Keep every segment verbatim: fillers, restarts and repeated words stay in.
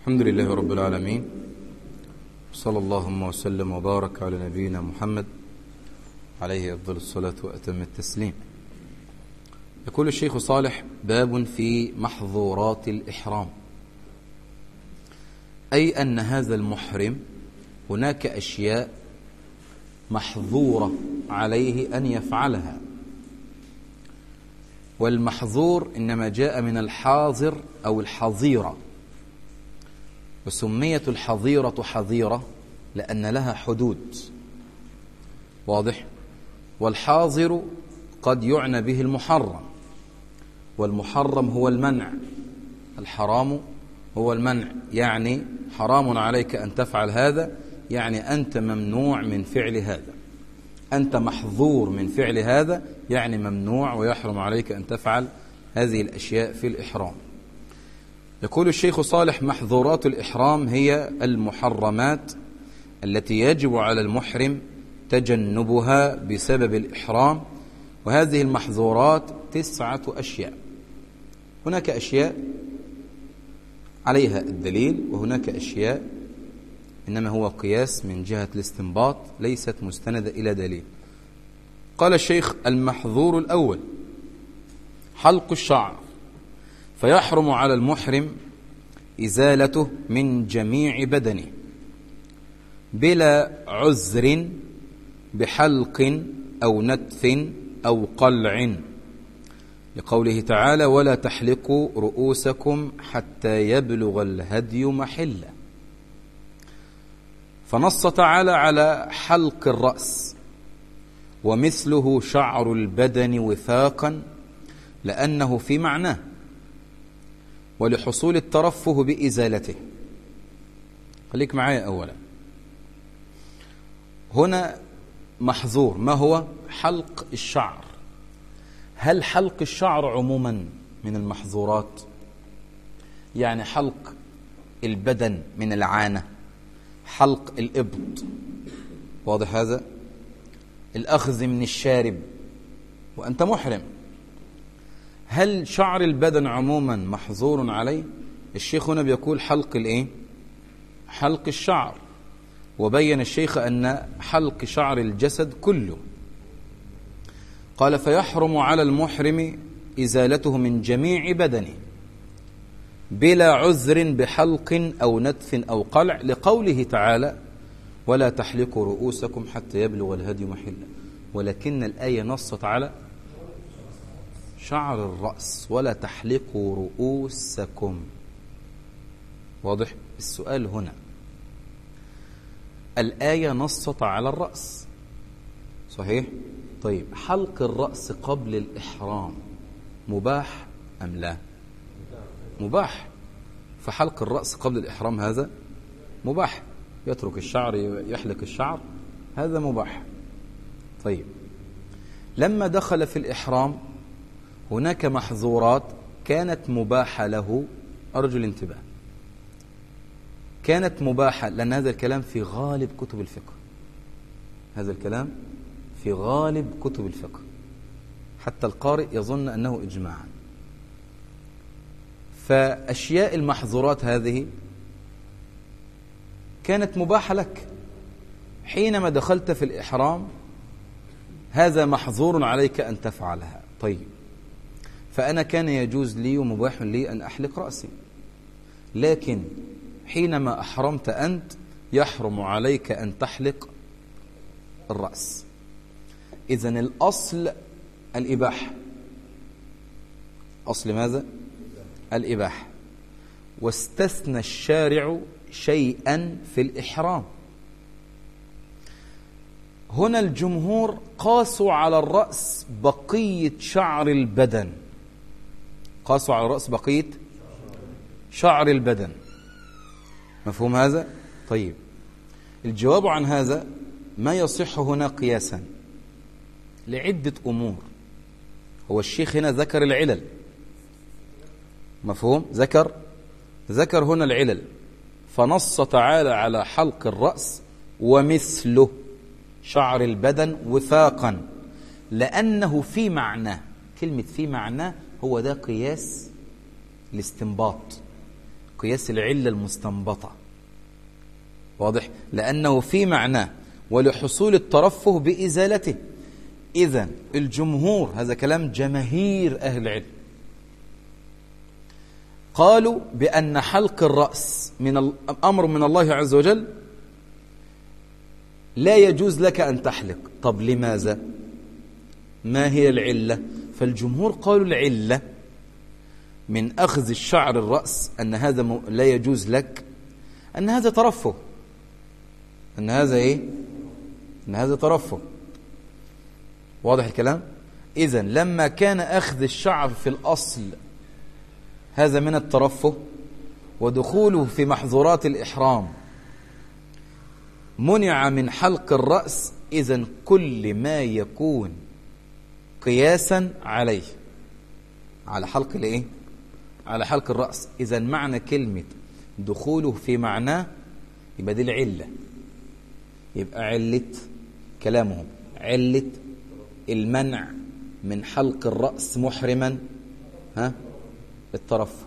الحمد لله رب العالمين، صلى اللهم وسلم وبارك على نبينا محمد عليه أفضل الصلاة وأتم التسليم. يقول الشيخ صالح: باب في محظورات الإحرام، أي أن هذا المحرم هناك أشياء محظورة عليه أن يفعلها، والمحظور إنما جاء من الحاضر أو الحظيرة، وسميت الحظيرة حظيرة لأن لها حدود، واضح؟ والحاظر قد يعنى به المحرم، والمحرم هو المنع، الحرام هو المنع، يعني حرام عليك أن تفعل هذا، يعني أنت ممنوع من فعل هذا، أنت محظور من فعل هذا، يعني ممنوع ويحرم عليك أن تفعل هذه الأشياء في الإحرام. يقول الشيخ صالح: محظورات الإحرام هي المحرمات التي يجب على المحرم تجنبها بسبب الإحرام، وهذه المحظورات تسعة أشياء. هناك أشياء عليها الدليل، وهناك أشياء إنما هو قياس من جهة الاستنباط، ليست مستندة إلى دليل. قال الشيخ: المحظور الأول حلق الشعر، فيحرم على المحرم إزالته من جميع بدنه بلا عذر بحلق أو نتف أو قلع، لقوله تعالى: ولا تحلقوا رؤوسكم حتى يبلغ الهدي محله. فنص تعالى على حلق الرأس، ومثله شعر البدن وثاقا، لأنه في معناه، ولحصول الترفه بإزالته. خليك معايا أولا، هنا محظور، ما هو؟ حلق الشعر. هل حلق الشعر عموما من المحظورات؟ يعني حلق البدن من العانة، حلق الإبط، واضح هذا؟ الأخذ من الشارب وأنت محرم. هل شعر البدن عموما محظور عليه؟ الشيخ هنا بيقول حلق الايه؟ حلق الشعر، وبين الشيخ أن حلق شعر الجسد كله. قال: فيحرم على المحرم إزالته من جميع بدنه بلا عذر بحلق أو نتف أو قلع، لقوله تعالى: ولا تحلقوا رؤوسكم حتى يبلغ الهدي محله. ولكن الآية نصت على شعر الرأس، ولا تحلقوا رؤوسكم، واضح؟ السؤال هنا، الآية نصت على الرأس، صحيح؟ طيب، حلق الرأس قبل الإحرام مباح أم لا؟ مباح. فحلق الرأس قبل الإحرام هذا مباح، يترك الشعر يحلق الشعر، هذا مباح. طيب، لما دخل في الإحرام هناك محظورات كانت مباحة له، أرجو الانتباه، كانت مباحة، لأن هذا الكلام في غالب كتب الفقه، هذا الكلام في غالب كتب الفقه، حتى القارئ يظن أنه إجماعا. فأشياء المحظورات هذه كانت مباحة لك حينما دخلت في الإحرام، هذا محظور عليك أن تفعلها. طيب، فأنا كان يجوز لي ومباح لي أن أحلق رأسي، لكن حينما أحرمت أنت يحرم عليك أن تحلق الرأس. إذن الأصل الإباحة، أصل ماذا؟ الإباحة. واستثنى الشارع شيئا في الإحرام. هنا الجمهور قاسوا على الرأس بقية شعر البدن، قاسوا على الرأس بقية شعر البدن، مفهوم هذا؟ طيب، الجواب عن هذا ما يصح هنا قياسا لعدة أمور. هو الشيخ هنا ذكر العلل، مفهوم؟ ذكر ذكر هنا العلل، فنص تعالى على حلق الرأس ومثله شعر البدن وثاقا، لأنه في معناه، كلمة في معناه هو ده قياس الاستنباط، قياس العلة المستنبطة. واضح؟ لأنه في معناه ولحصول الترفه بإزالته. إذن الجمهور، هذا كلام جماهير أهل العلم، قالوا بأن حلق الرأس من أمر من الله عز وجل، لا يجوز لك أن تحلق. طب لماذا؟ ما هي العلة؟ فالجمهور قالوا العلة من أخذ الشعر الرأس أن هذا لا يجوز لك، أن هذا ترفه، أن هذا إيه؟ أن هذا ترفه. واضح الكلام؟ إذن لما كان أخذ الشعر في الأصل هذا من الترفه، ودخوله في محظورات الإحرام منع من حلق الرأس، إذن كل ما يكون قياسا عليه، على حلق الإيه؟ على حلق الرأس. إذن معنى كلمة دخوله في معناه يبقى دي العلة، يبقى علة كلامهم علة المنع من حلق الرأس محرما ها الترفه.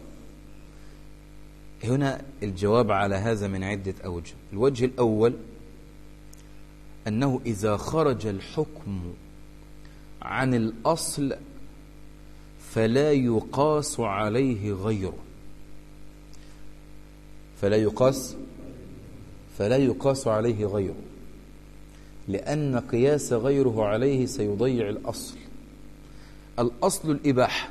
هنا الجواب على هذا من عدة أوجه. الوجه الأول أنه إذا خرج الحكم عن الأصل فلا يقاس عليه غيره، فلا يقاس فلا يقاس عليه غيره، لأن قياس غيره عليه سيضيع الأصل. الأصل الإباحة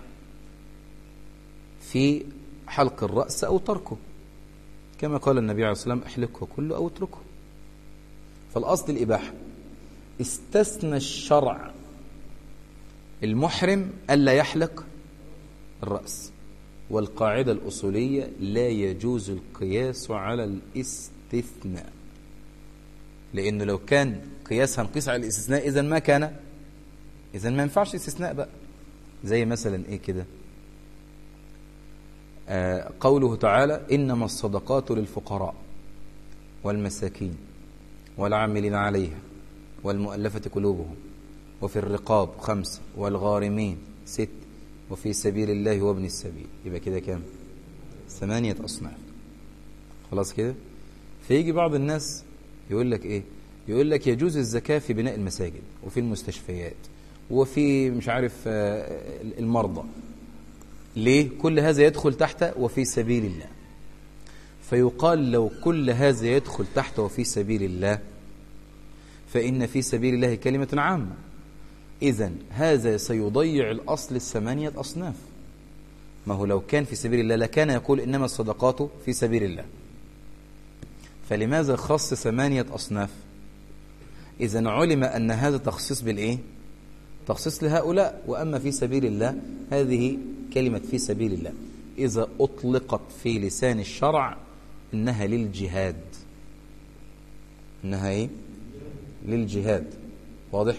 في حلق الرأس أو تركه، كما قال النبي عليه الصلاة والسلام احلقه كله أو اتركه. فالأصل الإباحة. استثنى الشرع المحرم ألا يحلق الرأس، والقاعدة الأصولية لا يجوز القياس على الاستثناء، لأنه لو كان قياس هنقيس على الاستثناء إذن ما كان إذن ما ينفعش استثناء بقى. زي مثلا إيه كده؟ آه قوله تعالى إنما الصدقات للفقراء والمساكين والعاملين عليها والمؤلفة قلوبهم وفي الرقاب خمسة والغارمين ست وفي سبيل الله وابن السبيل. يبقى كده كام؟ ثمانية أصناف. خلاص كده. فيجي بعض الناس يقول لك إيه؟ يقول لك يجوز الزكاة في بناء المساجد وفي المستشفيات وفي مش عارف المرضى. ليه؟ كل هذا يدخل تحت وفي سبيل الله. فيقال لو كل هذا يدخل تحت وفي سبيل الله فإن في سبيل الله كلمة عامة، إذن هذا سيضيع الأصل الثمانية أصناف. ما هو لو كان في سبيل الله لكان يقول إنما الصدقات في سبيل الله، فلماذا خص ثمانية أصناف؟ إذن علم أن هذا تخصيص بالإيه؟ تخصيص لهؤلاء. وأما في سبيل الله هذه كلمة في سبيل الله إذا أطلقت في لسان الشرع إنها للجهاد، إنها إيه؟ للجهاد. واضح؟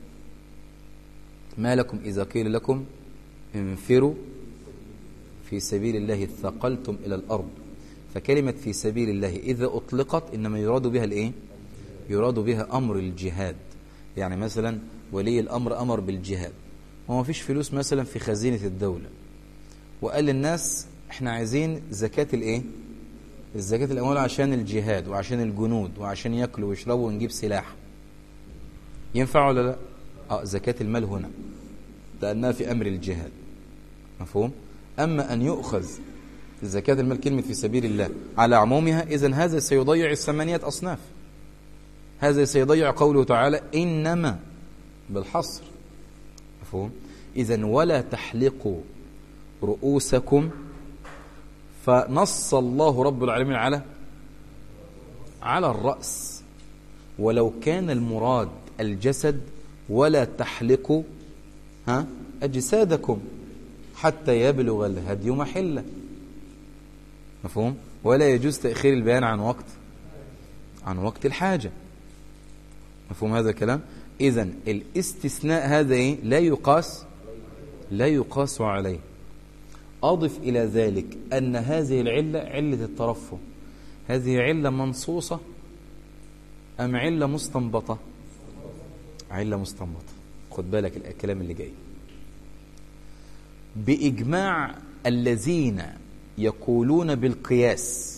ما لكم إذا قيل لكم انفروا في سبيل الله اثقلتم إلى الأرض. فكلمة في سبيل الله إذا أطلقت إنما يراد بها الإيه؟ يراد بها أمر الجهاد. يعني مثلا ولي الأمر أمر بالجهاد وما فيش فلوس مثلا في خزينة الدولة، وقال للناس احنا عايزين زكاة الإيه؟ الزكاة الأموال عشان الجهاد وعشان الجنود وعشان يأكلوا ويشربوا ونجيب سلاح. ينفع ولا لا؟ آه زكاة المال هنا لأنها في أمر الجهاد. مفهوم؟ أما أن يؤخذ زكاة المال كلمة في سبيل الله على عمومها إذن هذا سيضيع الثمانية أصناف. هذا سيضيع قوله تعالى إنما بالحصر. مفهوم؟ إذن ولا تحلقوا رؤوسكم، فنص الله رب العالمين على على الرأس. ولو كان المراد الجسد ولا تحلقوا ها أجسادكم حتى يبلغ الهدي محله. مفهوم؟ ولا يجوز تأخير البيان عن وقت عن وقت الحاجة. مفهوم هذا الكلام؟ إذن الاستثناء هذا إيه؟ لا يقاس لا يقاس عليه. أضف إلى ذلك أن هذه العلة علة الترفه، هذه علة منصوصة أم علة مستنبطة؟ علة مستنبطة. خد بالك الكلام اللي جاي. بإجماع الذين يقولون بالقياس،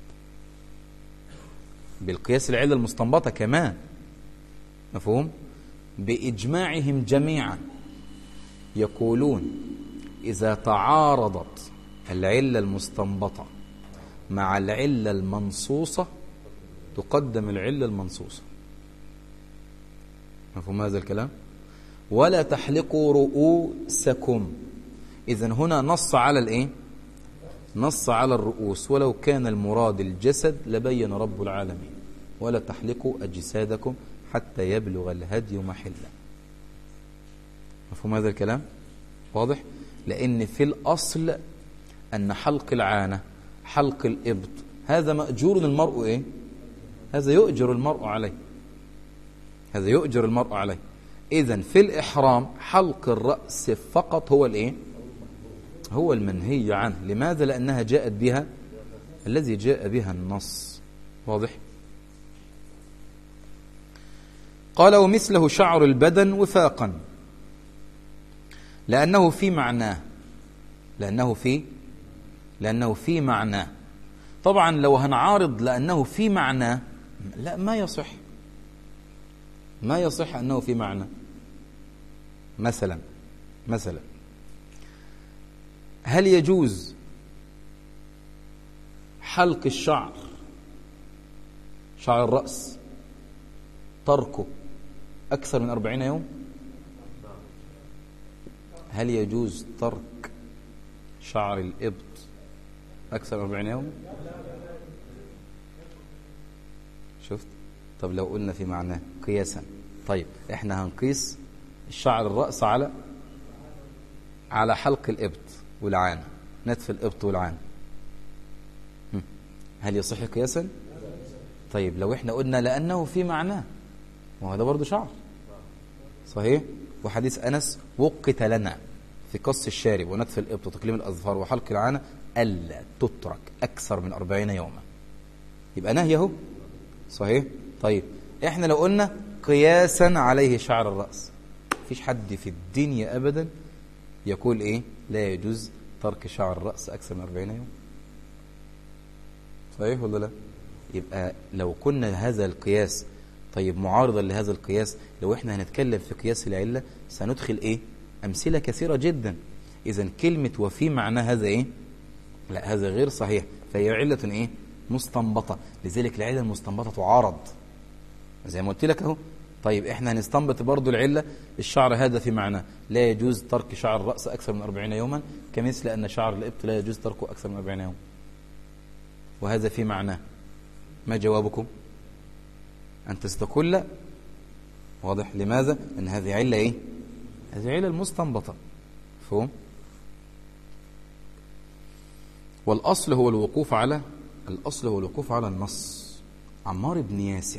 بالقياس العلة المستنبطة كمان، مفهوم؟ بإجماعهم جميعا يقولون إذا تعارضت العلة المستنبطة مع العلة المنصوصة تقدم العلة المنصوصة. مفهوم هذا الكلام؟ ولا تحلقوا رؤوسكم، إذن هنا نص على الإيه؟ نص على الرؤوس، ولو كان المراد الجسد لبين رب العالمين ولا تحلقوا أجسادكم حتى يبلغ الهدي محله. مفهوم هذا الكلام؟ واضح؟ لأن في الأصل أن حلق العانة، حلق الإبط، هذا مأجور المرء إيه؟ هذا يؤجر المرء عليه، هذا يؤجر المرء عليه. إذن في الإحرام حلق الرأس فقط هو الإيه؟ هو المنهي عنه. لماذا؟ لأنها جاءت بها الذي جاء بها النص. واضح؟ قال ومثله شعر البدن وفاقا، لأنه في معناه، لأنه في لأنه في معناه. طبعا لو هنعارض لأنه في معناه، لا، ما يصح، ما يصح أنه في معنى. مثلا مثلا هل يجوز حلق الشعر، شعر الرأس، تركه أكثر من أربعين يوم؟ هل يجوز ترك شعر الإبط أكثر من أربعين يوم؟ شفت؟ طب لو قلنا في معناه قياسا، طيب احنا هنقيس الشعر الرأس على على حلق الإبط والعانة، نتف الإبط والعانة، هل يصح قياسا؟ طيب لو احنا قلنا لأنه في معناه، وهذا برضو شعر صحيح، وحديث أنس وقت لنا في قص الشارب ونتف الإبط وتقليم الأظفار وحلق العانة ألا تترك أكثر من أربعين يوما، يبقى نهي اهو صحيح. طيب احنا لو قلنا قياسا عليه شعر الرأس، مفيش حد في الدنيا أبدا يقول ايه لا يجوز ترك شعر الرأس أكثر من أربعين يوم، صحيح ولا لا؟ يبقى لو كنا هذا القياس طيب معارضا لهذا القياس، لو احنا هنتكلم في قياس العلة سندخل ايه أمثلة كثيرة جدا. إذن كلمة وفي معنى هذا ايه؟ لا، هذا غير صحيح، فهي علة ايه مستنبطة، لذلك العلة المستنبطة تعارض زي ما قلت لك اهو. طيب احنا هنستنبط برضو العلة، الشعر هذا في معنى لا يجوز ترك شعر الرأس أكثر من أربعين يوما، كمثل أن شعر الإبط لا يجوز تركه أكثر من أربعين يوم، وهذا في معناه. ما جوابكم؟ أن تستقل لا. واضح؟ لماذا؟ أن هذه علة إيه؟ هذه علة المستنبطة. فهم؟ والأصل هو الوقوف على الأصل هو الوقوف على النص. عمار بن ياسر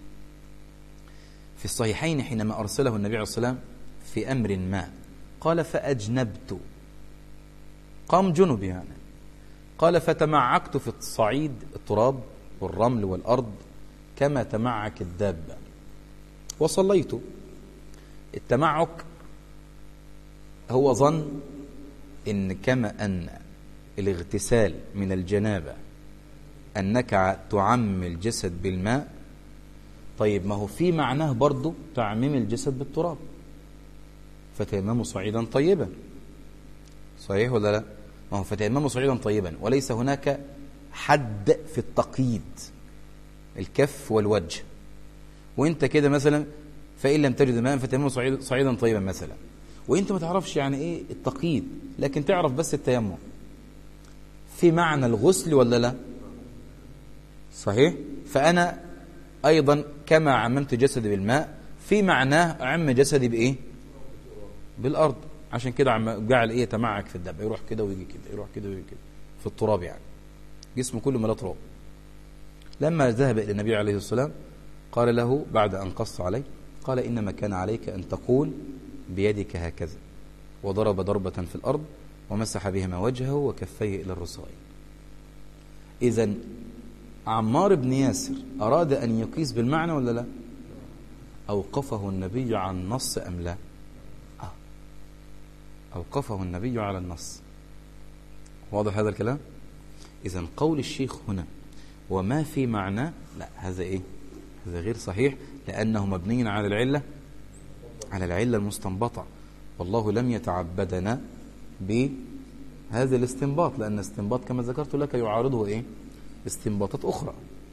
في الصحيحين حينما أرسله النبي عليه الصلاة والسلام في أمر ما، قال فأجنبت، قام جنب يعني، قال فتمعكت في الصعيد، التراب والرمل والأرض كما تمعك الدابة، وصليت. التمعك هو ظن إن كما أن الاغتسال من الجنابة أنك تعمم الجسد بالماء، طيب ما هو في معناه برضو تعميم الجسد بالتراب، فتيمموا صعيدا طيبا، صحيح ولا لا؟ ما هو فتيمموا صعيدا طيبا، وليس هناك حد في التقييد، الكف والوجه، وانت كده مثلا فإن لم تجد ماء فتيمموا صعيدا طيبا مثلا، وانت ما تعرفش يعني ايه التقييد، لكن تعرف بس التيمم في معنى الغسل ولا لا؟ صحيح. فأنا أيضا كما عممت جسدي بالماء في معناه أعم جسدي بإيه؟ بالأرض. عشان كده عم جعل إيه تمعك في الدب، يروح كده ويجي كده، يروح كده ويجي كده في التراب، يعني جسمه كله ملا تراب. لما ذهب إلى النبي عليه الصلاة والسلام قال له بعد أن قص عليه، قال إنما كان عليك أن تقول بيدك هكذا، وضرب ضربة في الأرض ومسح بهما وجهه وكفيه إلى الرسغين. إذن عمار بن ياسر أراد أن يقيس بالمعنى ولا لا؟ أوقفه النبي على النص أم لا؟ آه. أوقفه النبي على النص. واضح هذا الكلام؟ إذن قول الشيخ هنا وما في معنى، لا، هذا إيه؟ هذا غير صحيح، لأنه مبني على العلة على العلة المستنبطة، والله لم يتعبدنا بهذا الاستنباط، لأن الاستنباط كما ذكرت لك يعارضه إيه؟ استنباطات أخرى.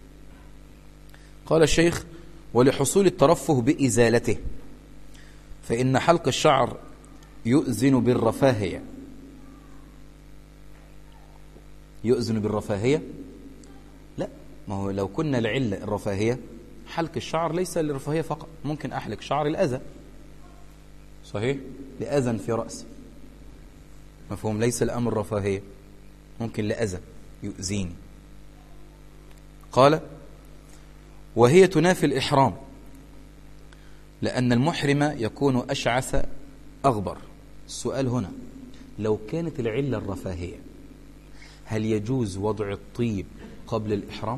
قال الشيخ: ولحصول الترفه بإزالته، فإن حلق الشعر يؤذن بالرفاهية. يؤذن بالرفاهية؟ لا، ما هو لو كنا العلة الرفاهية، حلق الشعر ليس للرفاهية فقط، ممكن أحلق شعر الأذى، صحيح، لأذى في رأسي، مفهوم؟ ليس الأمر رفاهية، ممكن لأذى يؤذيني. قال: وهي تنافي الإحرام، لأن المحرم يكون أشعث أغبر. السؤال هنا: لو كانت العلة الرفاهية، هل يجوز وضع الطيب قبل الإحرام؟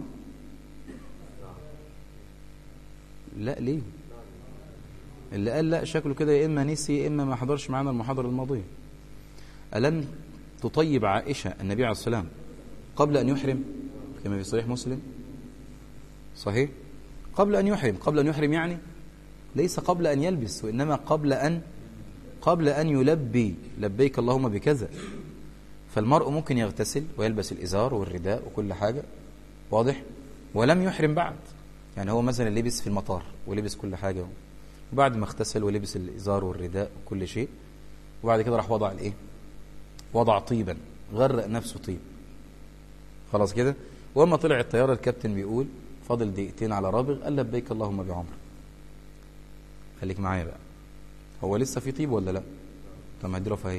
لا. ليه؟ اللي قال لا شكله كده يا إما نسي يا إما ما حضرش معنا المحاضرة الماضية. ألم تطيب عائشة النبي عليه الصلاة والسلام قبل أن يحرم كما في صحيح مسلم؟ صحيح؟ قبل أن يحرم. قبل أن يحرم يعني ليس قبل أن يلبس، وإنما قبل أن قبل أن يلبي لبيك اللهم بكذا. فالمرء ممكن يغتسل ويلبس الإزار والرداء وكل حاجة، واضح، ولم يحرم بعد. يعني هو مثلا لبس في المطار ولبس كل حاجة، وبعد ما اغتسل ولبس الإزار والرداء وكل شيء، وبعد كده راح وضع الإيه؟ وضع طيبا، غرق نفسه طيب، خلاص كده. وما طلع الطيارة الكابتن بيقول فاضل دقيقتين على رابغ، قال لبيك اللهم بعمر. خليك معايا بقى، هو لسه في طيب ولا لا؟ طب ما دي رفاهية،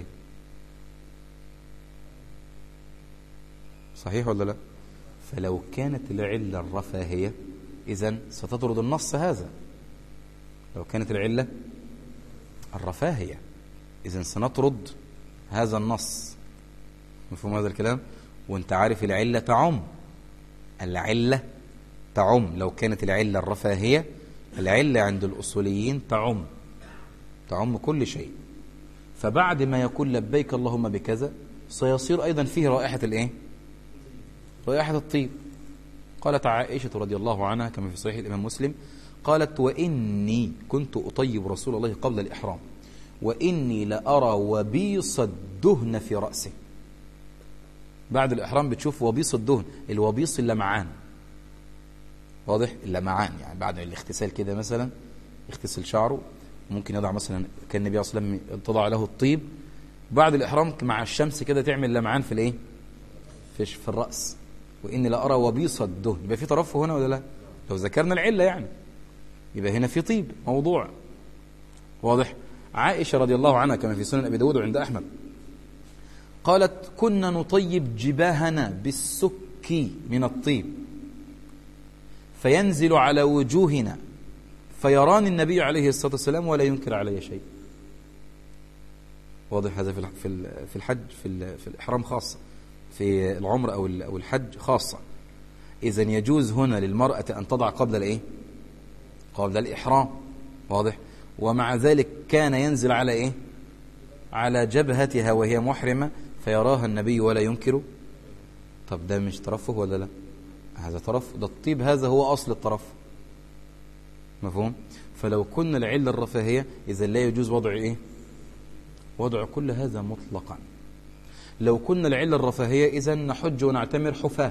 صحيح ولا لا؟ فلو كانت العلة الرفاهية إذن ستطرد النص هذا. لو كانت العلة الرفاهية إذن سنطرد هذا النص، مفهوم هذا الكلام؟ وانت عارف العلة تعم، العلة تعم. لو كانت العلة الرفاهية، العلة عند الأصوليين تعم تعم كل شيء. فبعد ما يقول لبيك اللهم بكذا سيصير أيضا فيه رائحة الإيه؟ رائحة الطيب. قالت عائشة رضي الله عنها كما في صحيح الإمام مسلم، قالت: وإني كنت أطيب رسول الله قبل الإحرام، وإني لأرى وبيص الدهن في رأسه. بعد الإحرام بتشوف وبيص الدهن، الوبيص اللمعان، واضح، اللمعان، يعني بعد الاغتسال كده مثلا يغتسل شعره، ممكن يضع مثلا، كان النبي صلى الله عليه وسلم تضع له الطيب بعد الإحرام مع الشمس كده تعمل لمعان في الإيه؟ في, في الرأس. وإني لأرى وبيص الدهن، يبقى في ترفه هنا ولا لا؟ لو ذكرنا العلة يعني يبقى هنا في طيب موضوع، واضح. عائشة رضي الله عنها كما في سنن أبي داود وعند أحمد قالت: كنا نطيب جباهنا بالسك من الطيب فينزل على وجوهنا فيراني النبي عليه الصلاة والسلام ولا ينكر علي شيء. واضح هذا في في الحج، في في الإحرام خاصة، في العمر أو أو الحج خاصة. إذن يجوز هنا للمرأة أن تضع قبل الإيه؟ قبل الإحرام، واضح. ومع ذلك كان ينزل على إيه؟ على جبهتها وهي محرمة فيراها النبي ولا ينكر. طب ده مش ترفه ولا لا؟ هذا ترفه، ده الطيب، هذا هو أصل الترفه، مفهوم؟ فلو كنا العلة الرفاهية إذا لا يجوز وضع إيه؟ وضع كل هذا مطلقا. لو كنا العلة الرفاهية إذا نحج ونعتمر حفاة،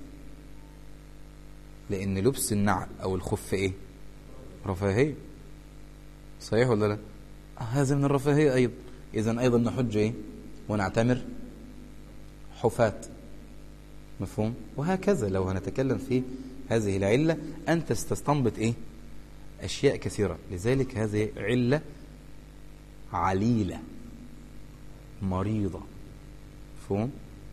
لأن لبس النعل أو الخف إيه؟ رفاهية، صحيح ولا لا؟ هذا من الرفاهية أيضا. إذن أيضا نحج إيه؟ ونعتمر حفاة، مفهوم؟ وهكذا لو هنتكلم في هذه العلة أنت تستنبط إيه؟ أشياء كثيرة. لذلك هذه علة عليلة مريضة، مفهوم؟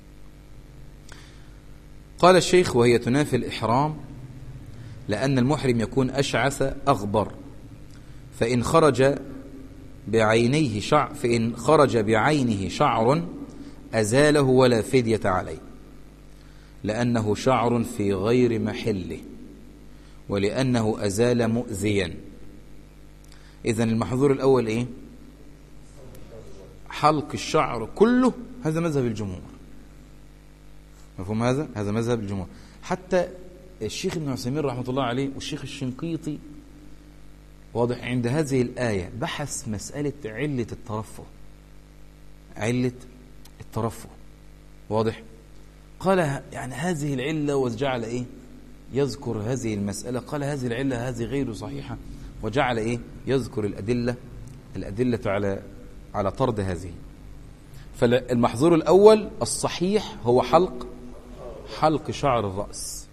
قال الشيخ: وهي تنافي الإحرام لأن المحرم يكون أشعث أغبر، فإن خرج بعينيه شعر فإن خرج بعينه شعر أزاله ولا فدية عليه، لأنه شعر في غير محله، ولأنه أزال مؤذيا. إذن المحظور الأول إيه؟ حلق الشعر كله، هذا مذهب الجمهور، مفهوم هذا؟ هذا مذهب الجمهور. حتى الشيخ ابن عثيمين رحمة الله عليه والشيخ الشنقيطي واضح عند هذه الآية بحث مسألة علة الترفه، علة الترفه واضح. قال يعني هذه العلة وجعل إيه يذكر هذه المسألة، قال هذه العلة هذه غير صحيحة، وجعل إيه يذكر الأدلة الأدلة على على طرد هذه. فالمحظور الأول الصحيح هو حلق حلق شعر الرأس.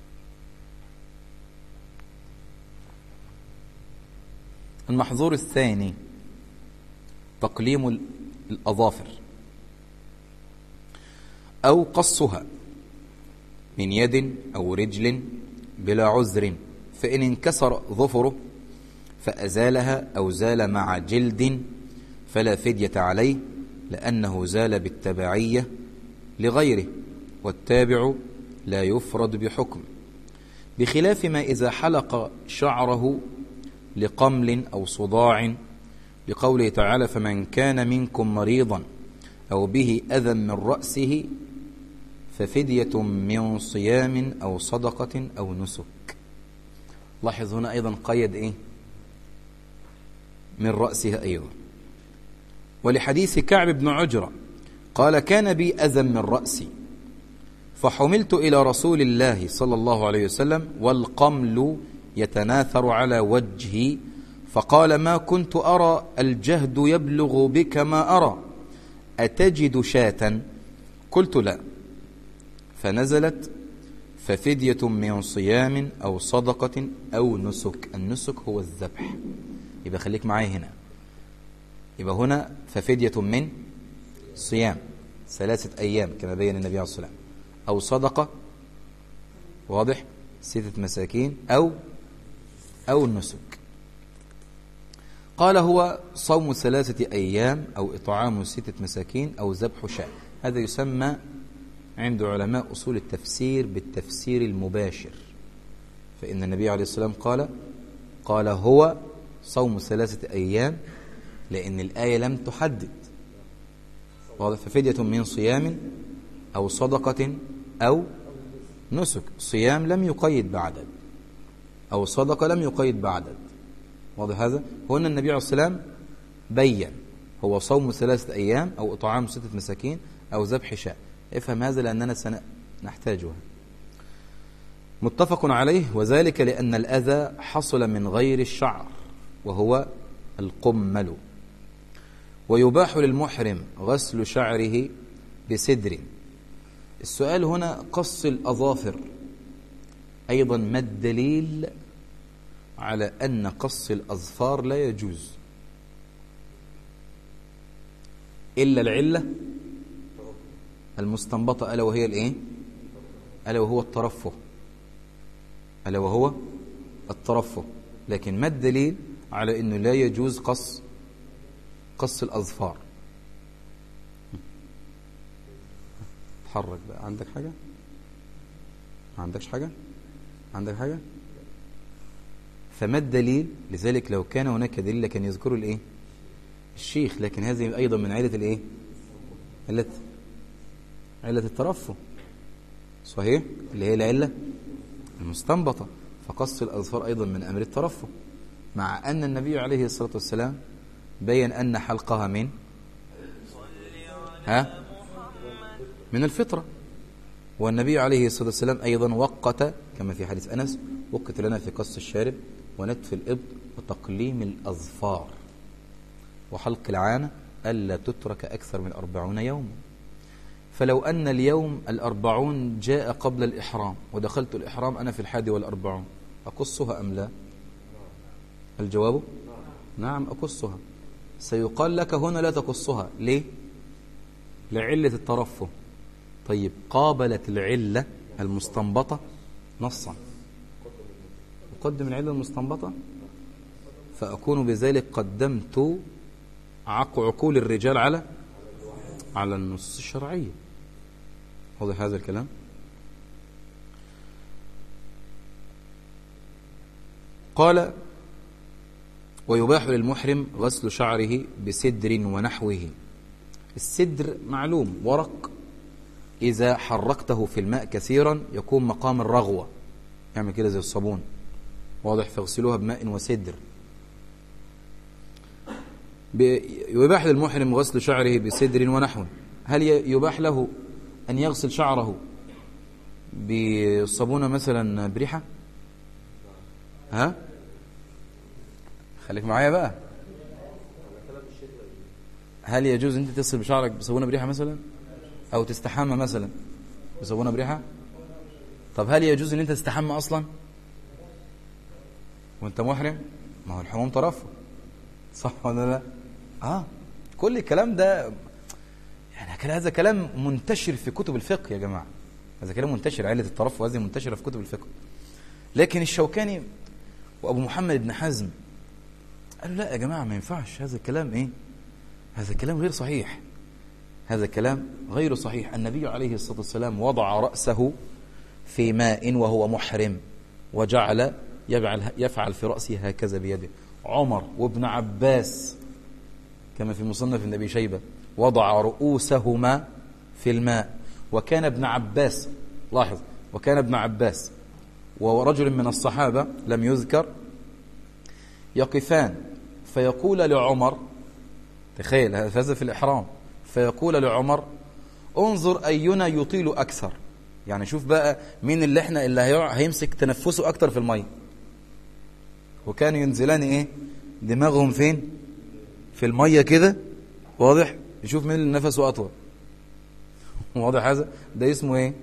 المحظور الثاني تقليم الأظافر أو قصها من يد أو رجل بلا عذر، فإن انكسر ظفره فأزالها أو زال مع جلد فلا فدية عليه، لأنه زال بالتبعية لغيره، والتابع لا يفرد بحكم، بخلاف ما إذا حلق شعره لقمل أو صداع، لقوله تعالى فمن كان منكم مريضا أو به أذى من رأسه ففدية من صيام أو صدقة أو نسك. لاحظ هنا أيضا قيد إيه من رأسها أيضا. ولحديث كعب بن عجرة قال كان بي أذى من رأسي فحملت إلى رسول الله صلى الله عليه وسلم والقمل يتناثر على وجهي، فقال ما كنت أرى الجهد يبلغ بك ما أرى، أتجد شاة؟ قلت لا، فنزلت ففدية من صيام أو صدقة أو نسك. النسك هو الذبح، يبقى خليك معايا هنا، يبقى هنا ففدية من صيام ثلاثة أيام كما بين النبي عليه الصلاة والسلام، أو صدقة واضح ستة مساكين، أو أو النسك. قال هو صوم ثلاثة أيام أو إطعام ستة مساكين أو ذبح شاة. هذا يسمى عند علماء أصول التفسير بالتفسير المباشر، فإن النبي عليه الصلاة والسلام قال قال هو صوم ثلاثة أيام، لأن الآية لم تحدد واضح. ففدية من صيام أو صدقة أو نسك، صيام لم يقيد بعدد، أو صدقة لم يقيد بعدد، واضح هذا. هنا النبي عليه الصلاة والسلام بين هو صوم ثلاثة أيام أو إطعام ستة مساكين أو ذبح شاة. افهم هذا لأننا سنحتاجها. متفق عليه، وذلك لأن الأذى حصل من غير الشعر وهو القمل. ويباح للمحرم غسل شعره بسدر. السؤال هنا قص الأظافر أيضا ما الدليل على أن قص الأظفار لا يجوز إلا العلة المستنبطة، ألا وهي الإيه؟ ألا وهو الترفه، ألا وهو الترفه. لكن ما الدليل على أنه لا يجوز قص قص الأظفار؟ تحرك بقى. عندك حاجة؟ ما عندكش حاجة؟ عندك حاجة؟ فما الدليل؟ لذلك لو كان هناك دليل لكن يذكره الإيه؟ الشيخ. لكن هذه أيضا من علة الإيه؟ علة علة الترفه، صحيح، اللي هي العلة المستنبطة. فقص الأظفار أيضا من أمر الترفه، مع أن النبي عليه الصلاة والسلام بين أن حلقها من ها من الفطرة. والنبي عليه الصلاة والسلام أيضا وقت كما في حديث أنس وقت لنا في قص الشارب ونتف الإبط وتقليم الأظفار وحلق العانة ألا تترك أكثر من أربعون يوما. فلو أن اليوم الأربعون جاء قبل الإحرام ودخلت الإحرام أنا في الحادي والأربعون، أقصها أم لا؟ الجواب نعم أقصها. سيقال لك هنا لا تقصها، ليه؟ لعلة الترفه. طيب قابلت العلة المستنبطة نصا، أقدم العلة المستنبطة، فأكون بذلك قدمت عقول الرجال على على النصوص الشرعية. واضح هذا الكلام؟ قال ويباح للمحرم غسل شعره بسدر ونحوه. السدر معلوم ورق إذا حركته في الماء كثيرا يكون مقام الرغوة، يعمل كده زي الصابون، واضح؟ فاغسلوها بماء وسدر. يباح للمحرم غسل شعره بسدر ونحوه. هل يباح له أن يغسل شعره بالصابونة مثلا بريحة؟ ها؟ خليك معايا بقى. هل يجوز أنت تصل بشعرك بصابونة بريحة مثلا، أو تستحمى مثلا بصابونة بريحة؟ طب هل يجوز أن أنت تستحمى أصلا وأنت محرم؟ ما هو الحموم ترفه، صح ولا لا؟ آه كل الكلام ده يعني هذا كلام منتشر في كتب الفقه يا جماعة، هذا كلام منتشر، علة الترفه هذه منتشرة في كتب الفقه. لكن الشوكاني وأبو محمد بن حزم قالوا لا يا جماعة ما ينفعش، هذا الكلام إيه؟ هذا كلام غير صحيح، هذا كلام غير صحيح. النبي عليه الصلاة والسلام وضع رأسه في ماء وهو محرم وجعل يفعل في رأسه هكذا بيده. عمر وابن عباس كما في مصنف ابن أبي شيبة وضع رؤوسهما في الماء. وكان ابن عباس، لاحظ، وكان ابن عباس ورجل من الصحابة لم يذكر يقفان فيقول لعمر، تخيل هذا في الإحرام، فيقول لعمر انظر أينا يطيل أكثر، يعني شوف بقى مين اللي احنا اللي هيمسك تنفسه أكتر في المية. وكانوا ينزلان ايه دماغهم فين؟ في المية كده، واضح؟ يشوف مين اللي نفسه أطول، واضح؟ هذا ده اسمه ايه؟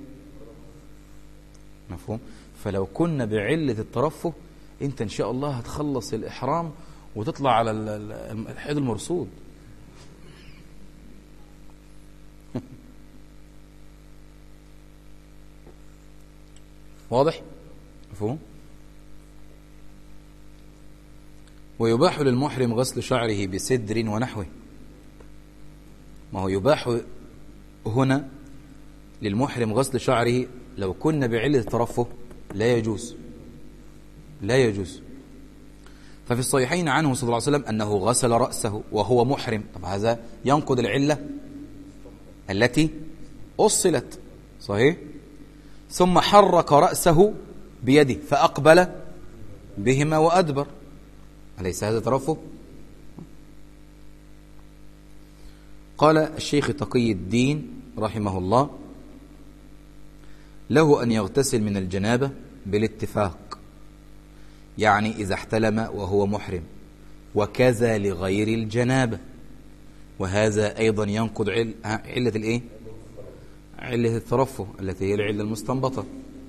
مفهوم؟ فلو كنا بعلة الترفه انت ان شاء الله هتخلص الإحرام وتطلع على الحيض المرصود. واضح؟ مفهوم؟ ويباح للمحرم غسل شعره بسدر ونحوه. ما هو يباح هنا للمحرم غسل شعره لو كنا بعلة الترفه لا يجوز، لا يجوز. ففي الصحيحين عنه صلى الله عليه وسلم أنه غسل رأسه وهو محرم. طب هذا ينقض العلة التي أصلت، صحيح؟ ثم حرك رأسه بيده فأقبل بهما وأدبر، أليس هذا ترفه؟ قال الشيخ تقي الدين رحمه الله له أن يغتسل من الجنابة بالاتفاق، يعني إذا احتلم وهو محرم، وكذا لغير الجنابة. وهذا أيضا ينقض عل... علة الإيه؟ علة الترفه التي هي العلة المستنبطة.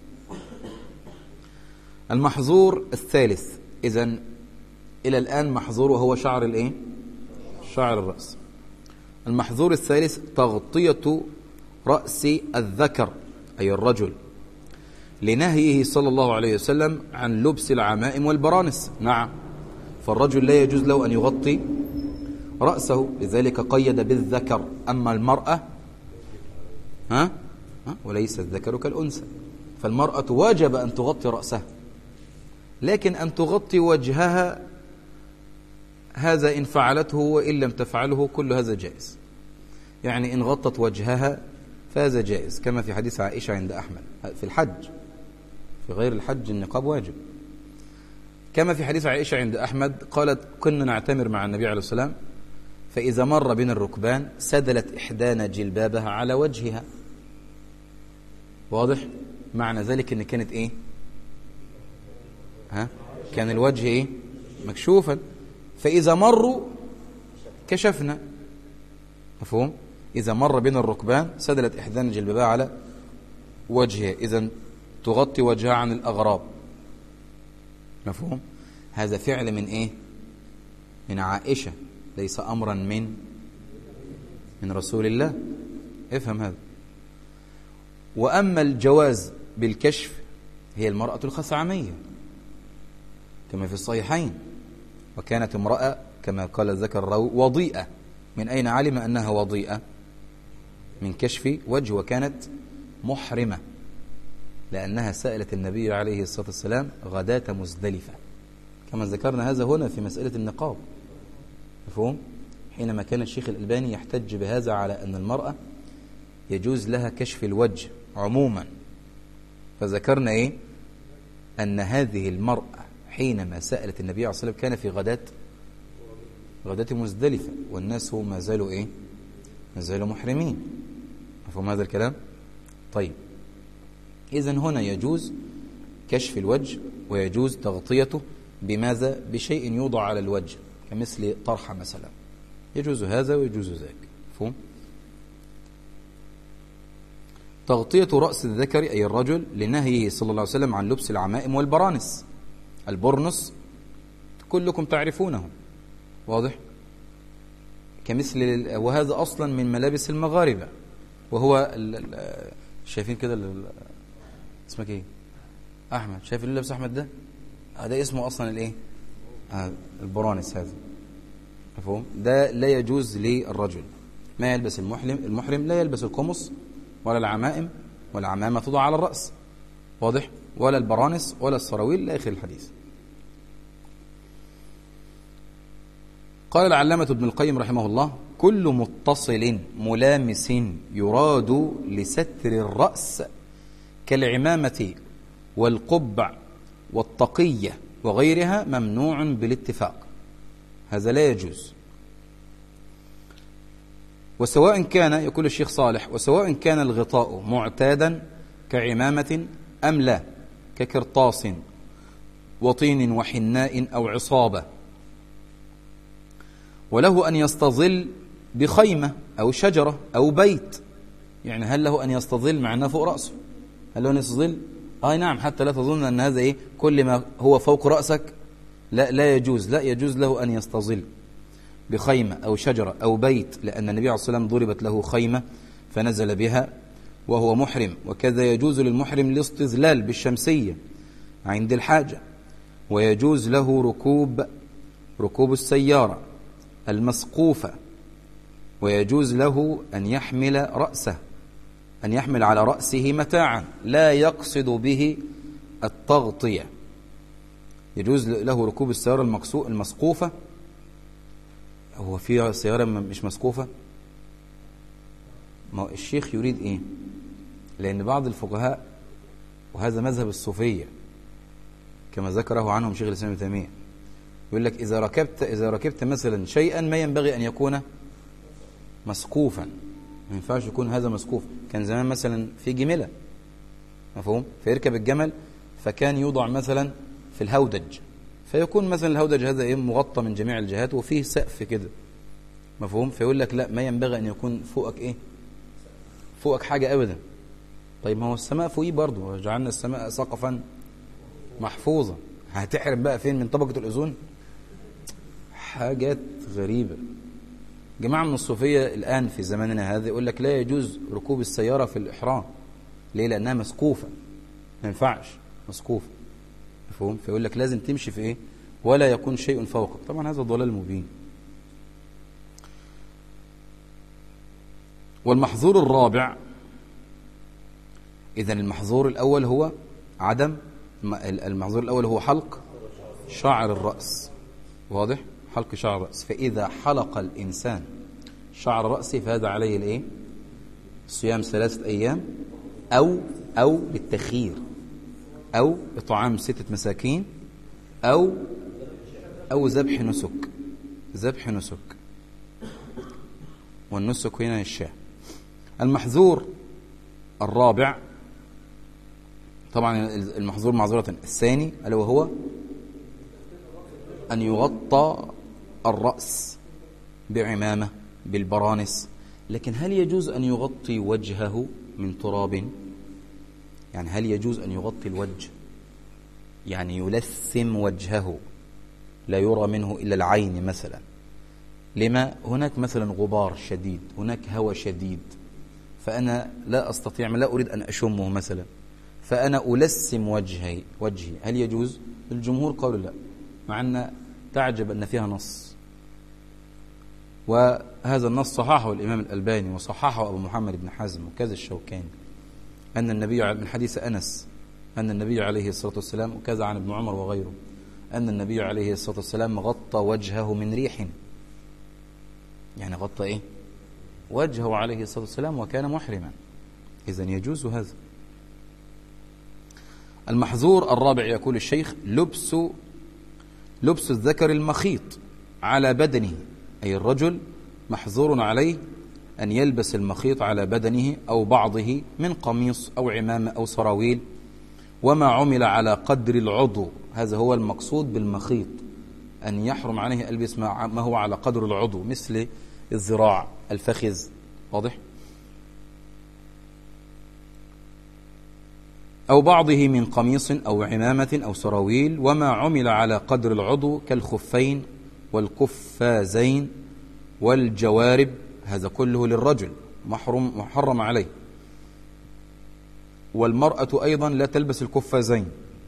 المحظور الثالث، إذن إلى الآن محظور وهو شعر الإيه؟ شعر الرأس. المحظور الثالث تغطية رأس الذكر أي الرجل، لنهيه صلى الله عليه وسلم عن لبس العمائم والبرانس. نعم، فالرجل لا يجوز له أن يغطي رأسه، لذلك قيد بالذكر. أما المرأة ها؟ ها؟ وليس الذكر كالأنثى، فالمرأة واجب أن تغطي رأسها، لكن أن تغطي وجهها هذا إن فعلته وإن لم تفعله كل هذا جائز. يعني إن غطت وجهها فهذا جائز، كما في حديث عائشة عند أحمد في الحج. في غير الحج النقاب واجب، كما في حديث عائشة عند أحمد قالت كنا نعتمر مع النبي عليه السلام فإذا مر بنا الركبان سدلت إحدانا جلبابها على وجهها. واضح؟ معنى ذلك إن كانت إيه؟ ها؟ كان الوجه إيه؟ مكشوفا، فإذا مروا كشفنا. مفهوم؟ إذا مر بنا الركبان سدلت إحدانا جلبابها على وجهها، إذن تغطي وجهها عن الأغراب. مفهوم؟ هذا فعل من إيه؟ من عائشة، ليس أمرا من من رسول الله. افهم هذا. وأما الجواز بالكشف هي المرأة الخثعمية كما في الصحيحين، وكانت امرأة كما قال ذكر الراوي وضيئة. من أين علم أنها وضيئة؟ من كشف وجه، وكانت محرمة لأنها سألت النبي عليه الصلاة والسلام غداة مزدلفة، كما ذكرنا هذا هنا في مسألة النقاب. مفهوم؟ حينما كان الشيخ الألباني يحتج بهذا على أن المرأة يجوز لها كشف الوجه عموما. فذكرنا إيه؟ أن هذه المرأة حينما سألت النبي عليه الصلاة والسلام كان في غداة غداة مزدلفة، والناس ما زالوا إيه؟ ما زالوا محرمين. مفهوم هذا الكلام؟ طيب، إذن هنا يجوز كشف الوجه ويجوز تغطيته بماذا؟ بشيء يوضع على الوجه كمثل طرحة مثلا، يجوز هذا ويجوز ذاك. مفهوم؟ تغطية رأس الذكر أي الرجل لنهيه صلى الله عليه وسلم عن لبس العمائم والبرانس. البرنس كلكم تعرفونه، واضح؟ كمثل، وهذا أصلا من ملابس المغاربة، وهو شايفين كده اسمك ايه؟ أحمد. شايف اللي لابس أحمد ده؟ هذا اسمه أصلا الايه؟ البرانس. هذا مفهوم؟ ده لا يجوز للرجل. ما يلبس المحرم المحرم لا يلبس القمص ولا العمائم، والعمامة توضع على الرأس، واضح؟ ولا البرانس ولا السراويل إلى آخر الحديث. قال العلامة ابن القيم رحمه الله: كل متصل ملامس يراد لستر الرأس كالعمامة والقبع والطقية وغيرها ممنوع بالاتفاق. هذا لا يجوز. وسواء كان، يقول الشيخ صالح، وسواء كان الغطاء معتادا كعمامة أم لا، ككرطاس وطين وحناء أو عصابة. وله أن يستظل بخيمة أو شجرة أو بيت. يعني هل له أن يستظل مع أنه فوق رأسه؟ هل له أن يستظل؟ آه نعم، حتى لا تظن أن هذا إيه كل ما هو فوق رأسك. لا لا يجوز، لا يجوز له أن يستظل بخيمة أو شجرة أو بيت، لأن النبي عليه الصلاة والسلام ضربت له خيمة فنزل بها وهو محرم. وكذا يجوز للمحرم الاستظلال بالشمسية عند الحاجة. ويجوز له ركوب ركوب السيارة المسقوفة. ويجوز له أن يحمل رأسه أن يحمل على رأسه متاعا لا يقصد به التغطية. يجوز له ركوب السيارة المسقوفة. هو في سيارة مش مسقوفة؟ ما الشيخ يريد إيه؟ لأن بعض الفقهاء، وهذا مذهب الصوفية كما ذكره عنهم شيخ الإسلام ابن تيمية، يقول لك إذا ركبت إذا ركبت مثلا شيئا ما ينبغي أن يكون مسقوفا، ما ينفعش يكون هذا مسقوف. كان زمان مثلا في جملة، مفهوم؟ فيركب الجمل فكان يوضع مثلا في الهودج، فيكون مثلا الهودج هذا ايه مغطى من جميع الجهات وفيه سقف كده، مفهوم؟ فيقول لك لا، ما ينبغي ان يكون فوقك ايه فوقك حاجة ابدا. طيب ما هو السماء فوقيه برضه، وجعلنا السماء سقفا محفوظة. هتحرم بقى فين؟ من طبقة الأوزون؟ حاجات غريبة. جماعة من الصوفية الآن في زماننا هذا يقول لك لا يجوز ركوب السيارة في الإحرام. ليه؟ لأنها مسقوفة، ما ينفعش مسقوفة، مفهوم؟ فيقول لك لازم تمشي في إيه؟ ولا يكون شيء فوقك. طبعا هذا ضلال مبين. والمحظور الرابع، إذن المحظور الأول هو عدم المحظور الأول هو حلق شعر الرأس، واضح؟ حلق شعر الرأس. فإذا حلق الإنسان شعر رأسه فهذا عليه الإيه؟ صيام ثلاثة أيام أو أو بالتخيير، أو إطعام ستة مساكين، أو أو ذبح نسك ذبح نسك والنسك هنا الشاة. المحظور الرابع، طبعا المحظور معذرة الثاني، ألا وهو أن يغطى الرأس بعمامة بالبرانس. لكن هل يجوز أن يغطي وجهه من تراب؟ يعني هل يجوز أن يغطي الوجه، يعني يلثم وجهه لا يرى منه إلا العين مثلا؟ لما هناك مثلا غبار شديد، هناك هواء شديد، فأنا لا أستطيع، لا أريد أن أشمه مثلا، فأنا ألثم وجهي وجهي هل يجوز؟ الجمهور قالوا لا، مع أن تعجب أن فيها نص، وهذا النص صححه الإمام الألباني وصححه أبو محمد بن حزم وكذا الشوكاني، أن النبي من حديث أنس أن النبي عليه الصلاة والسلام، وكذا عن ابن عمر وغيره، أن النبي عليه الصلاة والسلام غطى وجهه من ريح. يعني غطى إيه؟ وجهه عليه الصلاة والسلام وكان محرما، إذن يجوز هذا. المحظور الرابع يقول الشيخ لبس لبس الذكر المخيط على بدنه، أي الرجل محظور عليه أن يلبس المخيط على بدنه أو بعضه من قميص أو عمامة أو سراويل، وما عمل على قدر العضو، هذا هو المقصود بالمخيط، أن يحرم عليه ألبس ما هو على قدر العضو مثل الذراع الفخذ، واضح؟ أو بعضه من قميص أو عمامة أو سراويل، وما عمل على قدر العضو كالخفين والقفازين والجوارب، هذا كله للرجل محرم محرم عليه. والمرأة أيضا لا تلبس القفازين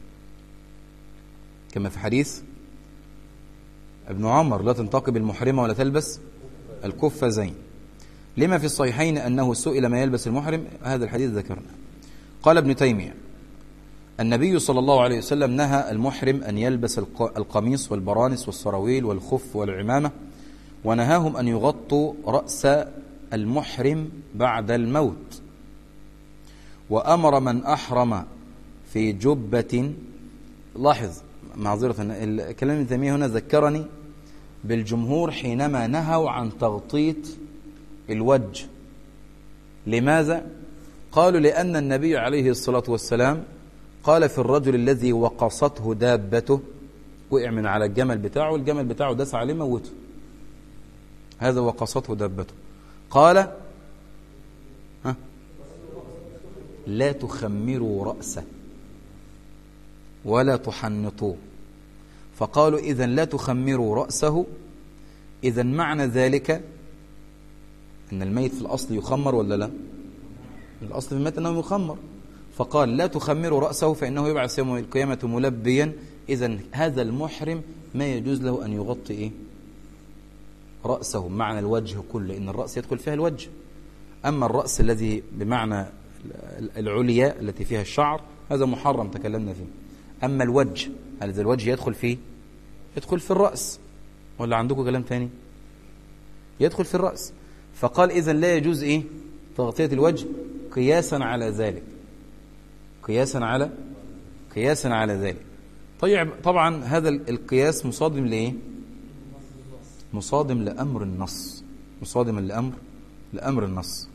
كما في حديث ابن عمر لا تنتقب المحرمة ولا تلبس القفازين، لما في الصحيحين أنه سئل ما يلبس المحرم، هذا الحديث ذكرنا. قال ابن تيمية النبي صلى الله عليه وسلم نهى المحرم أن يلبس القميص والبرانس والسراويل والخف والعمامة، ونهاهم أن يغطوا رأس المحرم بعد الموت، وأمر من أحرم في جبة. لاحظ معذرة الكلام ابن تيمية هنا ذكرني بالجمهور حينما نهوا عن تغطية الوجه. لماذا؟ قالوا لأن النبي عليه الصلاة والسلام قال في الرجل الذي وقصته دابته، وقع من على الجمل بتاعه والجمل بتاعه داس عليه موته، هذا وقصته دابته، قال ها لا تخمروا رأسه ولا تحنطوه. فقالوا إذن لا تخمروا رأسه، إذن معنى ذلك أن الميت في الأصل يخمر ولا لا؟ الأصل في الميت أنه يخمر، فقال لا تخمروا رأسه فإنه يبعث يوم القيامة ملبيا. إذن هذا المحرم ما يجوز له أن يغطي إيه؟ رأسه بمعنى الوجه كله، إن الرأس يدخل فيها الوجه. أما الرأس الذي بمعنى العليا التي فيها الشعر هذا محرم تكلمنا فيه. أما الوجه، هل الوجه يدخل فيه؟ يدخل في الرأس، ولا عندكم كلام تاني؟ يدخل في الرأس. فقال إذن لا يجوز إيه؟ تغطية الوجه قياسا على ذلك، قياسا على قياسا على ذلك. طيب طبعا هذا القياس مصادم لإيه؟ مصادم لأمر النص، مصادم لأمر لأمر النص.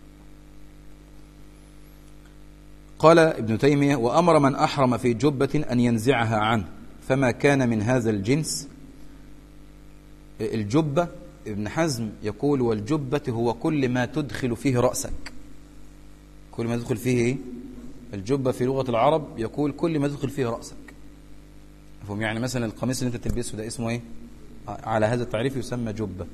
قال ابن تيمية وأمر من أحرم في جبة أن ينزعها عنه، فما كان من هذا الجنس. الجبة ابن حزم يقول والجبة هو كل ما تدخل فيه رأسك، كل ما تدخل فيه إيه؟ الجبة في لغة العرب يقول كل ما تدخل فيه رأسك. فهم يعني مثلا القميص اللي انت تلبسه ده اسمه ايه؟ على هذا التعريف يسمى جبة.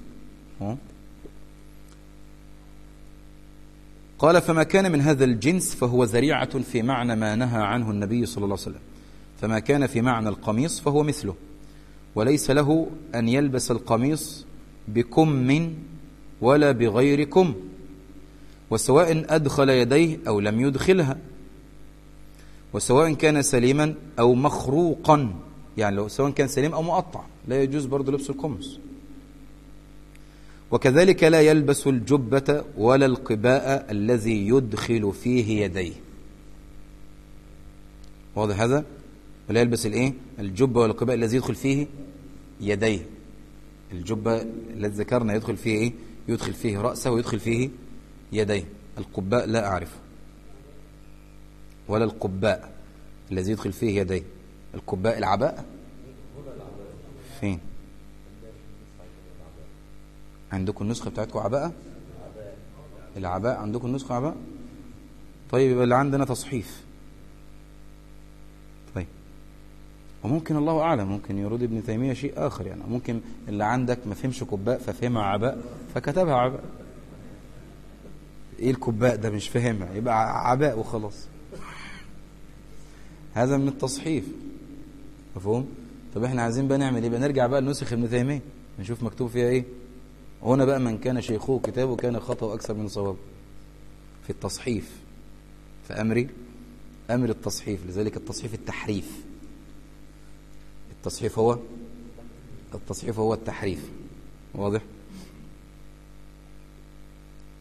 قال فما كان من هذا الجنس فهو ذريعة في معنى ما نهى عنه النبي صلى الله عليه وسلم، فما كان في معنى القميص فهو مثله، وليس له أن يلبس القميص بكم ولا بغير كم، وسواء أدخل يديه أو لم يدخلها، وسواء كان سليما أو مخروقا، يعني لو سواء كان سليم أو مقطع لا يجوز برضو لبس القمص. وكذلك لا يلبس الجبة ولا القباء الذي يدخل فيه يديه، واضح هذا؟ ولا يلبس الايه؟ الجبة ولا القباء الذي يدخل فيه يديه. الجبة الذي ذكرنا يدخل فيه ايه؟ يدخل فيه رأسه ويدخل فيه يديه. القباء لا أعرفه، ولا القباء الذي يدخل فيه يديه. القباء العباء فين؟ عندكم النسخة بتاعتكم عباءة؟ العباء عندكم النسخة عباء؟ طيب يبقى اللي عندنا تصحيف. طيب وممكن الله أعلم ممكن يرد ابن تيمية شيء آخر، يعني ممكن اللي عندك ما فهمش كباء ففهمها عباء فكتبها عباء. ايه الكباء ده مش فهمها يبقى عباء وخلاص. هذا من التصحيف، مفهوم؟ طب احنا عايزين بقى نعمل ايه؟ بقى نرجع بقى لنسخ ابن تيمية نشوف مكتوب فيها ايه. هنا بقى من كان شيخه كتابه كان خطأ أكثر من صواب في التصحيف، فأمري أمر التصحيف، لذلك التصحيف التحريف. التصحيف هو التصحيف هو التحريف، واضح؟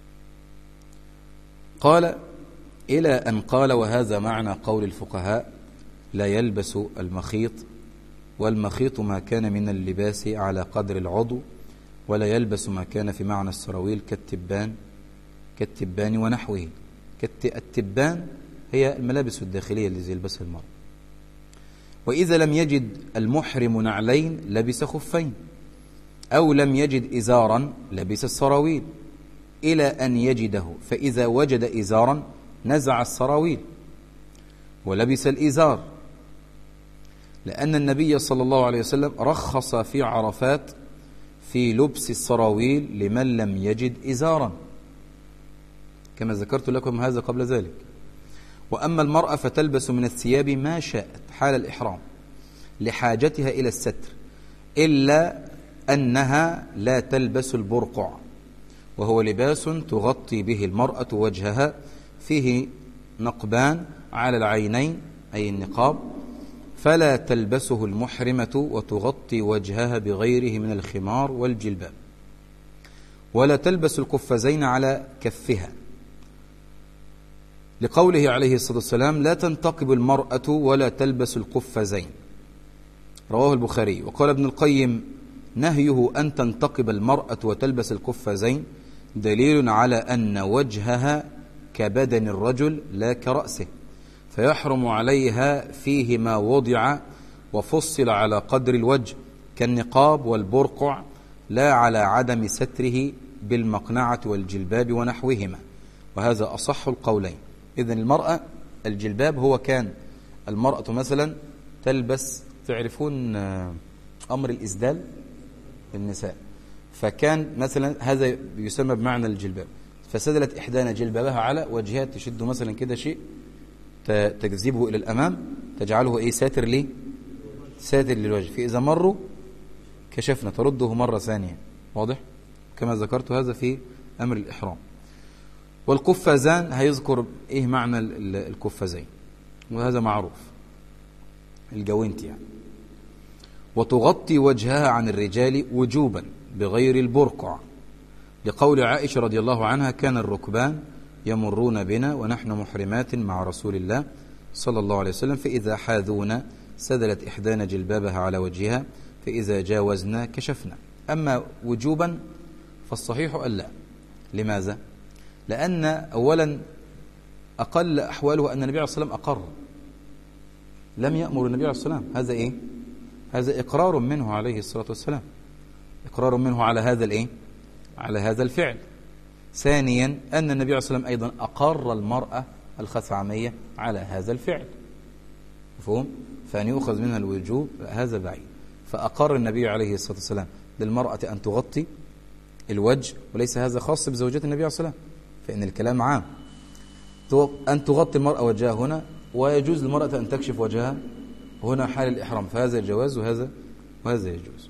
قال إلى أن قال وهذا معنى قول الفقهاء لا يلبس المخيط، والمخيط ما كان من اللباس على قدر العضو، ولا يلبس ما كان في معنى السراويل كالتبان كالتبان ونحوه. التبان هي الملابس الداخلية التي يلبسها المرء. وإذا لم يجد المحرم نعلين لبس خفين، أو لم يجد إزارا لبس السراويل إلى أن يجده، فإذا وجد إزارا نزع السراويل ولبس الإزار، لأن النبي صلى الله عليه وسلم رخص في عرفات في لبس السراويل لمن لم يجد إزارا، كما ذكرت لكم هذا قبل ذلك. وأما المرأة فتلبس من الثياب ما شاءت حال الإحرام لحاجتها إلى الستر، إلا أنها لا تلبس البرقع، وهو لباس تغطي به المرأة وجهها، فيه نقبان على العينين أي النقاب، فلا تلبسه المحرمة وتغطي وجهها بغيره من الخمار والجلباب. ولا تلبس القفازين على كفها، لقوله عليه الصلاة والسلام لا تنتقب المرأة ولا تلبس القفازين، رواه البخاري. وقال ابن القيم نهيه أن تنتقب المرأة وتلبس القفازين دليل على أن وجهها كبدن الرجل لا كرأسه، فيحرم عليها فيه ما وضع وفصل على قدر الوجه كالنقاب والبرقع، لا على عدم ستره بالمقنعة والجلباب ونحوهما، وهذا أصح القولين. إذن المرأة الجلباب هو كان المرأة مثلا تلبس، تعرفون أمر الإسدال للنساء، فكان مثلا هذا يسمى بمعنى الجلباب، فسدلت إحدانا جلبابها على وجهها، تشد مثلا كده شيء تجذبه إلى الأمام، تجعله إيه ساتر ليه ساتر للوجه، فإذا مروا كشفنا ترده مرة ثانية. واضح؟ كما ذكرت هذا في أمر الإحرام. والقفازان هيذكر إيه معنى القفازين، وهذا معروف، الجوينت يعني. وتغطي وجهها عن الرجال وجوبا بغير البرقع، لقول عائشة رضي الله عنها كان الركبان يمرون بنا ونحن محرمات مع رسول الله صلى الله عليه وسلم، فإذا حاذونا سدلت إحدانا جلبابها على وجهها، فإذا جاوزنا كشفنا. أما وجوبا فالصحيح ألا. لماذا؟ لأن أولا أقل أحواله أن النبي عليه الصلاة والسلام أقر، لم يأمر النبي عليه الصلاة والسلام، هذا إيه؟ هذا إقرار منه عليه الصلاة والسلام، إقرار منه على هذا الإيه؟ على هذا الفعل. ثانيا أن النبي عليه الصلاة والسلام أيضا أقر المرأة الخثعمية على هذا الفعل، مفهوم؟ فأن يؤخذ منها الوجوب هذا بعيد. فأقر النبي عليه الصلاة والسلام للمرأة أن تغطي الوجه، وليس هذا خاص بزوجات النبي عليه الصلاة والسلام، فإن الكلام عام، أن تغطي المرأة وجهها هنا، ويجوز للمرأة أن تكشف وجهها هنا حال الإحرام، فهذا الجواز وهذا وهذا يجوز.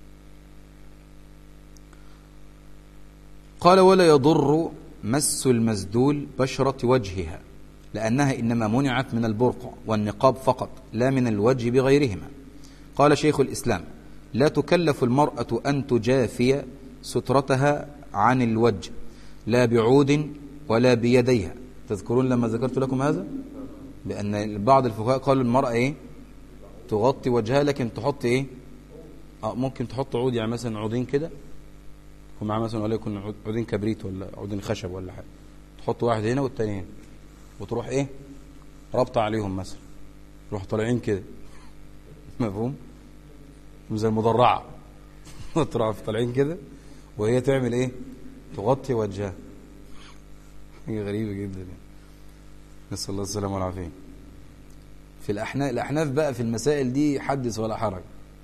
قال ولا يضر مس المسدول بشرة وجهها، لأنها إنما منعت من البرقع والنقاب فقط، لا من الوجه بغيرهما. قال شيخ الإسلام لا تكلف المرأة أن تجافي سترتها عن الوجه لا بعود ولا بيديها. تذكرون لما ذكرت لكم هذا بأن بعض الفقهاء قالوا المرأة إيه تغطي وجهها، لكن تحط إيه آه ممكن تحط عود، يعني مثلا عودين كده يكون معاه مثلا، ولا يكون عودين كبريت ولا عودين خشب ولا حاجة، تحط واحد هنا والتاني هنا، وتروح إيه رابطة عليهم مثلا، تروح طالعين كده، مفهوم؟ زي المضرعة تروح طالعين كده، وهي تعمل إيه تغطي وجهها. حاجة غريبة جدا يعني. نسأل الله السلامة والعافية. في الأحناف الأحناف بقى في المسائل دي حدث ولا حرج.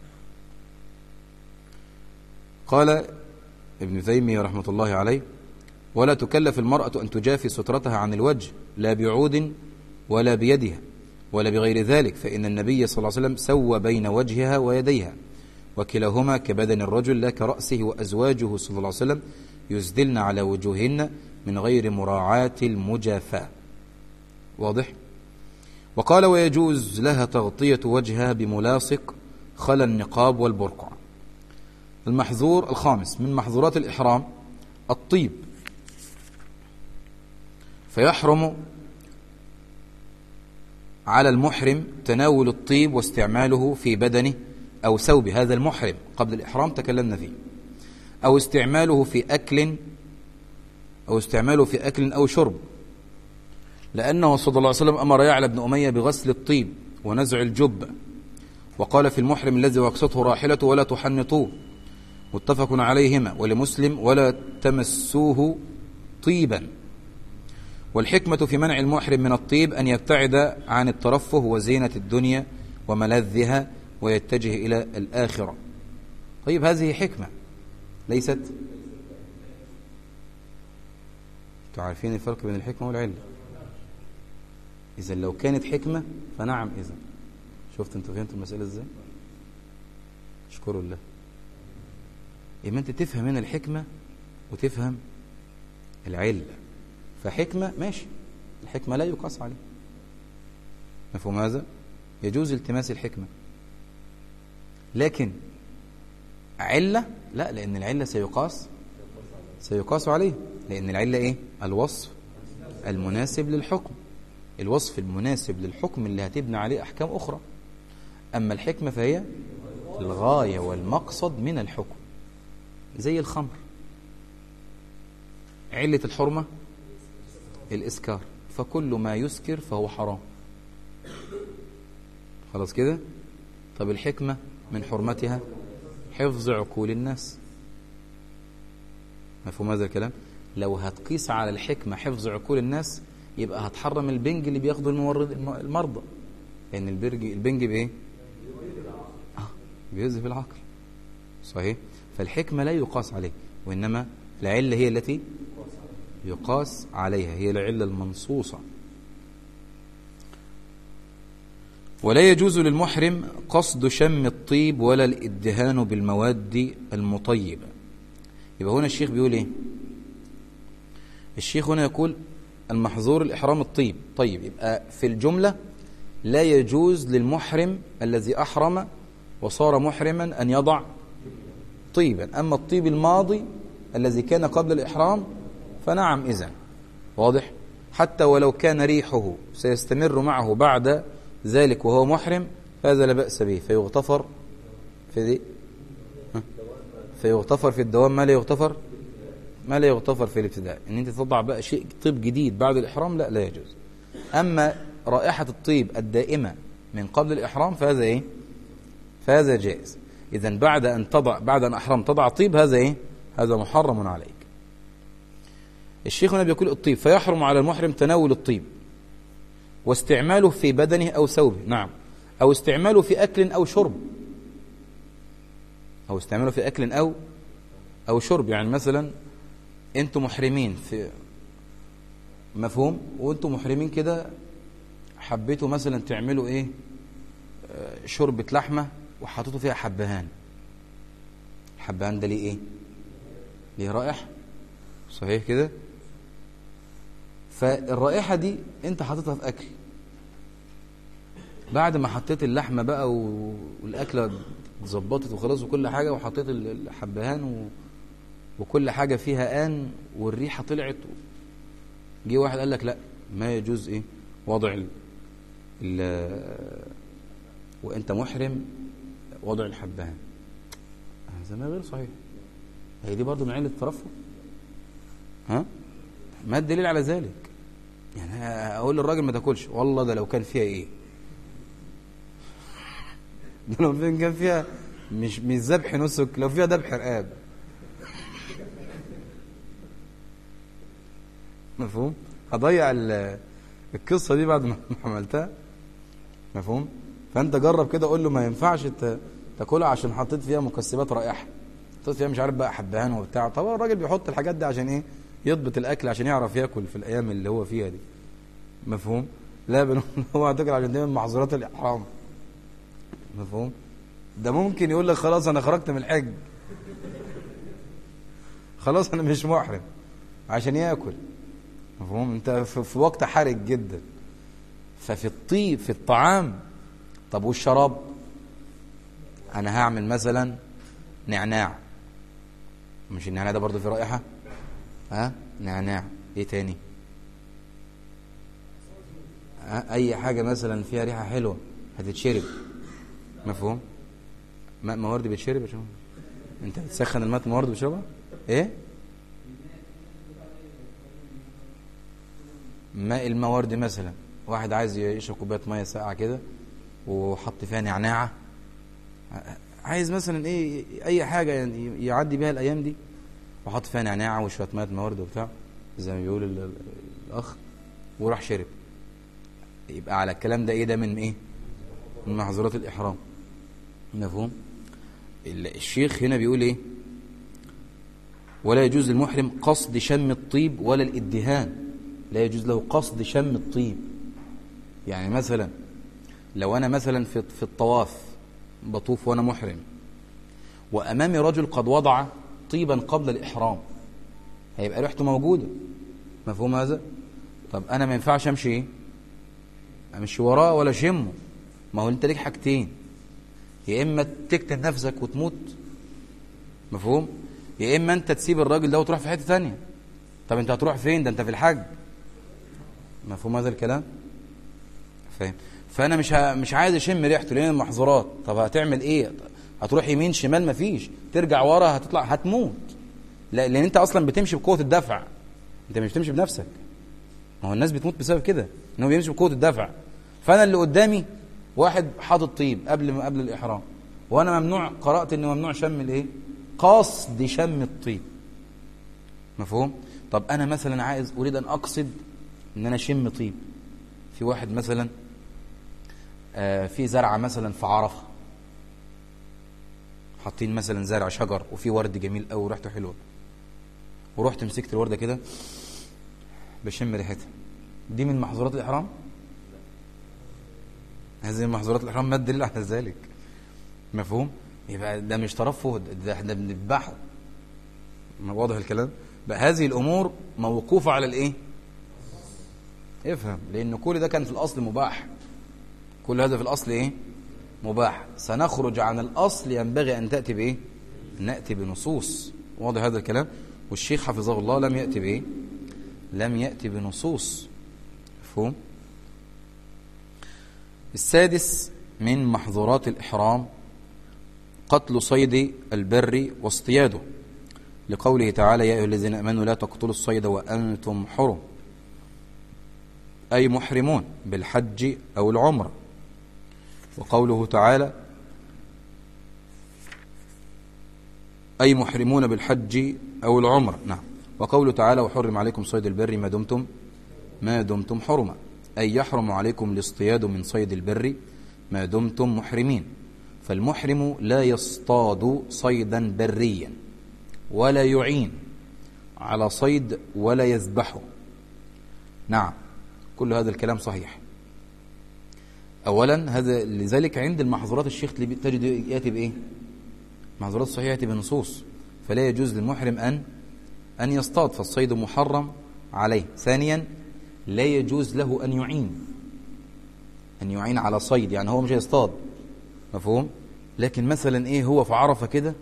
قال ابن تيمية رحمة الله عليه ولا تكلف المرأة أن تجافي سترتها عن الوجه لا بعود ولا بيدها ولا بغير ذلك، فإن النبي صلى الله عليه وسلم سوى بين وجهها ويديها، وكلاهما كبدن الرجل لا كرأسه، وأزواجه صلى الله عليه وسلم يسدلن على وجوههن من غير مراعاة المجافاة. واضح؟ وقال ويجوز لها تغطية وجهها بملاصق خلا النقاب والبرقع. المحظور الخامس من محظورات الإحرام الطيب، فيحرم على المحرم تناول الطيب واستعماله في بدنه أو ثوبه، هذا المحرم قبل الإحرام تكلمنا فيه، أو استعماله في أكل أو استعماله في أكل أو شرب، لأنه صلى الله عليه وسلم أمر يعلى بن أمية بغسل الطيب ونزع الجبة، وقال في المحرم الذي وكسته راحلته ولا تحنطوه، متفق عليهما، ولمسلم ولا تمسوه طيبا. والحكمة في منع المحرم من الطيب أن يبتعد عن الترفه وزينة الدنيا وملذها ويتجه إلى الآخرة. طيب هذه حكمة ليست، تعرفين الفرق بين الحكمة والعلة؟ إذا لو كانت حكمة فنعم. إذا شفت أنت فهمت المسألة إزاي؟ اشكروا الله. إما أنت تفهم هنا الحكمة وتفهم العلة. فحكمة ماشي، الحكمة لا يقاس عليه، مفهوم هذا؟ يجوز التماس الحكمة، لكن علة لا، لأن العلة سيقاس سيقاس عليه، لأن العلة إيه؟ الوصف المناسب للحكم، الوصف المناسب للحكم اللي هتبنى عليه أحكام أخرى. أما الحكمة فهي الغاية والمقصد من الحكم، زي الخمر، علة الحرمة الإسكار، فكل ما يسكر فهو حرام، خلاص كده. طب الحكمة من حرمتها حفظ عقول الناس، مفهوم هذا الكلام؟ لو هتقيس على الحكمة حفظ عقول الناس يبقى هتحرم البنج اللي بياخده الممرض المرضى، لأن البنج البنج بإيه؟ آه بيذهب العقل، صحيح. فالحكمة لا يقاس عليه، وإنما العلة هي التي يقاس عليها، هي العلة المنصوصة. ولا يجوز للمحرم قصد شم الطيب ولا الادهان بالمواد المطيبة. يبقى هنا الشيخ بيقول ايه؟ الشيخ هنا يقول المحظور الإحرام الطيب. طيب يبقى في الجملة لا يجوز للمحرم الذي أحرم وصار محرما أن يضع طيبا. أما الطيب الماضي الذي كان قبل الإحرام فنعم إذن، واضح؟ حتى ولو كان ريحه سيستمر معه بعد ذلك وهو محرم فهذا لا بأس به، فيغتفر في دي فيغتفر في الدوام ما لا يغتفر ما لا يغتفر في الابتداء. ان انت تضع بقى شيء طيب جديد بعد الإحرام لا لا يجوز. أما رائحة الطيب الدائمة من قبل الإحرام فهذا ايه؟ فهذا جائز. إذن بعد أن تضع بعد أن أحرم تضع طيب هذا ايه؟ هذا محرم عليك. الشيخ هنا بيقول الطيب فيحرم على المحرم تناول الطيب واستعماله في بدنه أو ثوبه، نعم، أو استعماله في أكل أو شرب، أو استعماله في أكل أو أو شرب. يعني مثلا أنتم محرمين في مفهوم، وأنتم محرمين كده حبيتوا مثلا تعملوا إيه؟ شوربة لحمة وحطيتوا فيها حبهان. الحبهان ده ليه إيه؟ ليه رائحة، صحيح كده؟ فالرائحة دي انت حطيتها في اكل، بعد ما حطيت اللحمة بقى والاكلة اتظبطت وخلاص وكل حاجة، وحطيت الحبهان و... وكل حاجة فيها آن والريحة طلعت، جه واحد قال لك لا ما يجوز ايه وضع ال... ال... وانت محرم وضع الحبهان، هذا ما غير صحيح. هي دي برضو من علة الترفه. ها ما الدليل على ذلك؟ يعني اقول للراجل ما تاكلش، والله ده لو كان فيها ايه، ده لو كان فيها مش مش ذبح نسك، لو فيها ذبح رقاب، مفهوم؟ هضيع القصه دي بعد ما عملتها، مفهوم؟ فانت جرب كده، قول له ما ينفعش تاكلها عشان حطيت فيها مكسبات رائحه، حطيت فيها مش عارف بقى حبهان وبتاع. طبعا الراجل بيحط الحاجات دي عشان ايه؟ يضبط الاكل عشان يعرف ياكل في الايام اللي هو فيها دي، مفهوم؟ لا بنقول هو هتاكل عشان دي من محظورات الاحرام، مفهوم؟ ده ممكن يقول لك خلاص انا خرجت من الحج، خلاص انا مش محرم، عشان ياكل، مفهوم؟ انت في وقت حرج جدا. ففي الطيب في الطعام، طب والشراب؟ انا هعمل مثلا نعناع، مش النعناع ده برضه في رائحه؟ ها نعناع، ايه تاني؟ اي حاجه مثلا فيها ريحه حلوه هتتشرب، مفهوم؟ ماء موارد بيتشرب يا شباب؟ انت بتسخن الماء الموارد بتشربها ايه؟ ماء الموارد مثلا، واحد عايز يشرب كوبايه ميه ساقعه كده وحط فيها نعناعه، عايز مثلا ايه اي حاجه يعني يعدي بيها الايام دي، وحط فيها نعناعه وشويه ميه موارد وبتاع زي ما بيقول الاخ، وراح شرب. يبقى على الكلام ده ايه؟ ده من ايه؟ من محظورات الاحرام، مفهوم؟ الشيخ هنا بيقول ايه؟ ولا يجوز للمحرم قصد شم الطيب ولا الادهان، لا يجوز له قصد شم الطيب. يعني مثلا لو انا مثلا في في الطواف بطوف وانا محرم وامامي رجل قد وضع طيبا قبل الاحرام، هيبقى ريحته موجوده، مفهوم هذا؟ طب انا ما ينفعش امشي ايه؟ امشي وراه ولا شمه؟ ما هو انت ليك حاجتين، يا اما تقتل نفسك وتموت، مفهوم؟ يا اما انت تسيب الراجل ده وتروح في حته ثانيه. طب انت هتروح فين؟ ده انت في الحج، مفهوم هذا الكلام؟ فاهم؟ فانا مش ه... مش عايز اشم ريحته لان المحظورات. طب هتعمل ايه؟ هتروح يمين شمال؟ مفيش، ترجع ورا هتطلع هتموت، لا لان انت اصلا بتمشي بقوه الدفع، انت مش بتمشي بنفسك. ما هو الناس بتموت بسبب كده، ان هو بيمشي بقوه الدفع. فانا اللي قدامي واحد حاطط طيب قبل ما قبل الاحرام، وانا ممنوع، قرات انه ممنوع شم الايه؟ قصد شم الطيب، مفهوم؟ طب انا مثلا عايز اريد ان اقصد ان انا اشم طيب، في واحد مثلا آه في زرعه مثلا في عرفه، حاطين مثلا زرع شجر وفي ورد جميل قوي وريحته حلوه، ورحت مسكت الورده كده بشم ريحتها، دي من محظورات الاحرام؟ هذه من محظورات الاحرام، ما الدليل على ذلك؟ مفهوم؟ يبقى ده مش ترفه، ده احنا بنذبحه، واضح الكلام؟ بقى هذه الامور موقوفه على الايه؟ افهم، لان كل ده كان في الاصل مباح، كل هذا في الاصل ايه؟ مباح. سنخرج عن الاصل، ينبغي ان تاتي بايه؟ ناتي بنصوص، واضح هذا الكلام؟ والشيخ حفظه الله لم ياتي بايه؟ لم ياتي بنصوص، مفهوم؟ السادس من محظورات الاحرام قتل صيد البر واصطياده، لقوله تعالى يا ايها الذين امنوا لا تقتلوا الصيد وانتم حرم، أي محرمون بالحج أو العمرة. وقوله تعالى أي محرمون بالحج أو العمرة، نعم. وقوله تعالى وحرم عليكم صيد البر ما دمتم ما دمتم حرما، أي يحرم عليكم الاصطياد من صيد البر ما دمتم محرمين. فالمحرم لا يصطاد صيدا بريا ولا يعين على صيد ولا يذبحه، نعم، كل هذا الكلام صحيح. أولا هذا لذلك عند المحظورات الشيخ تجد يأتي بإيه؟ محظورات الصحيحة يأتي بنصوص، فلا يجوز للمحرم أن أن يصطاد، فالصيد محرم عليه. ثانيا لا يجوز له أن يعين أن يعين على صيد، يعني هو مش هيصطاد، مفهوم؟ لكن مثلا إيه، هو في عرفة كده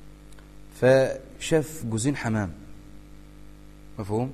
فشاف جوزين حمام، مفهوم؟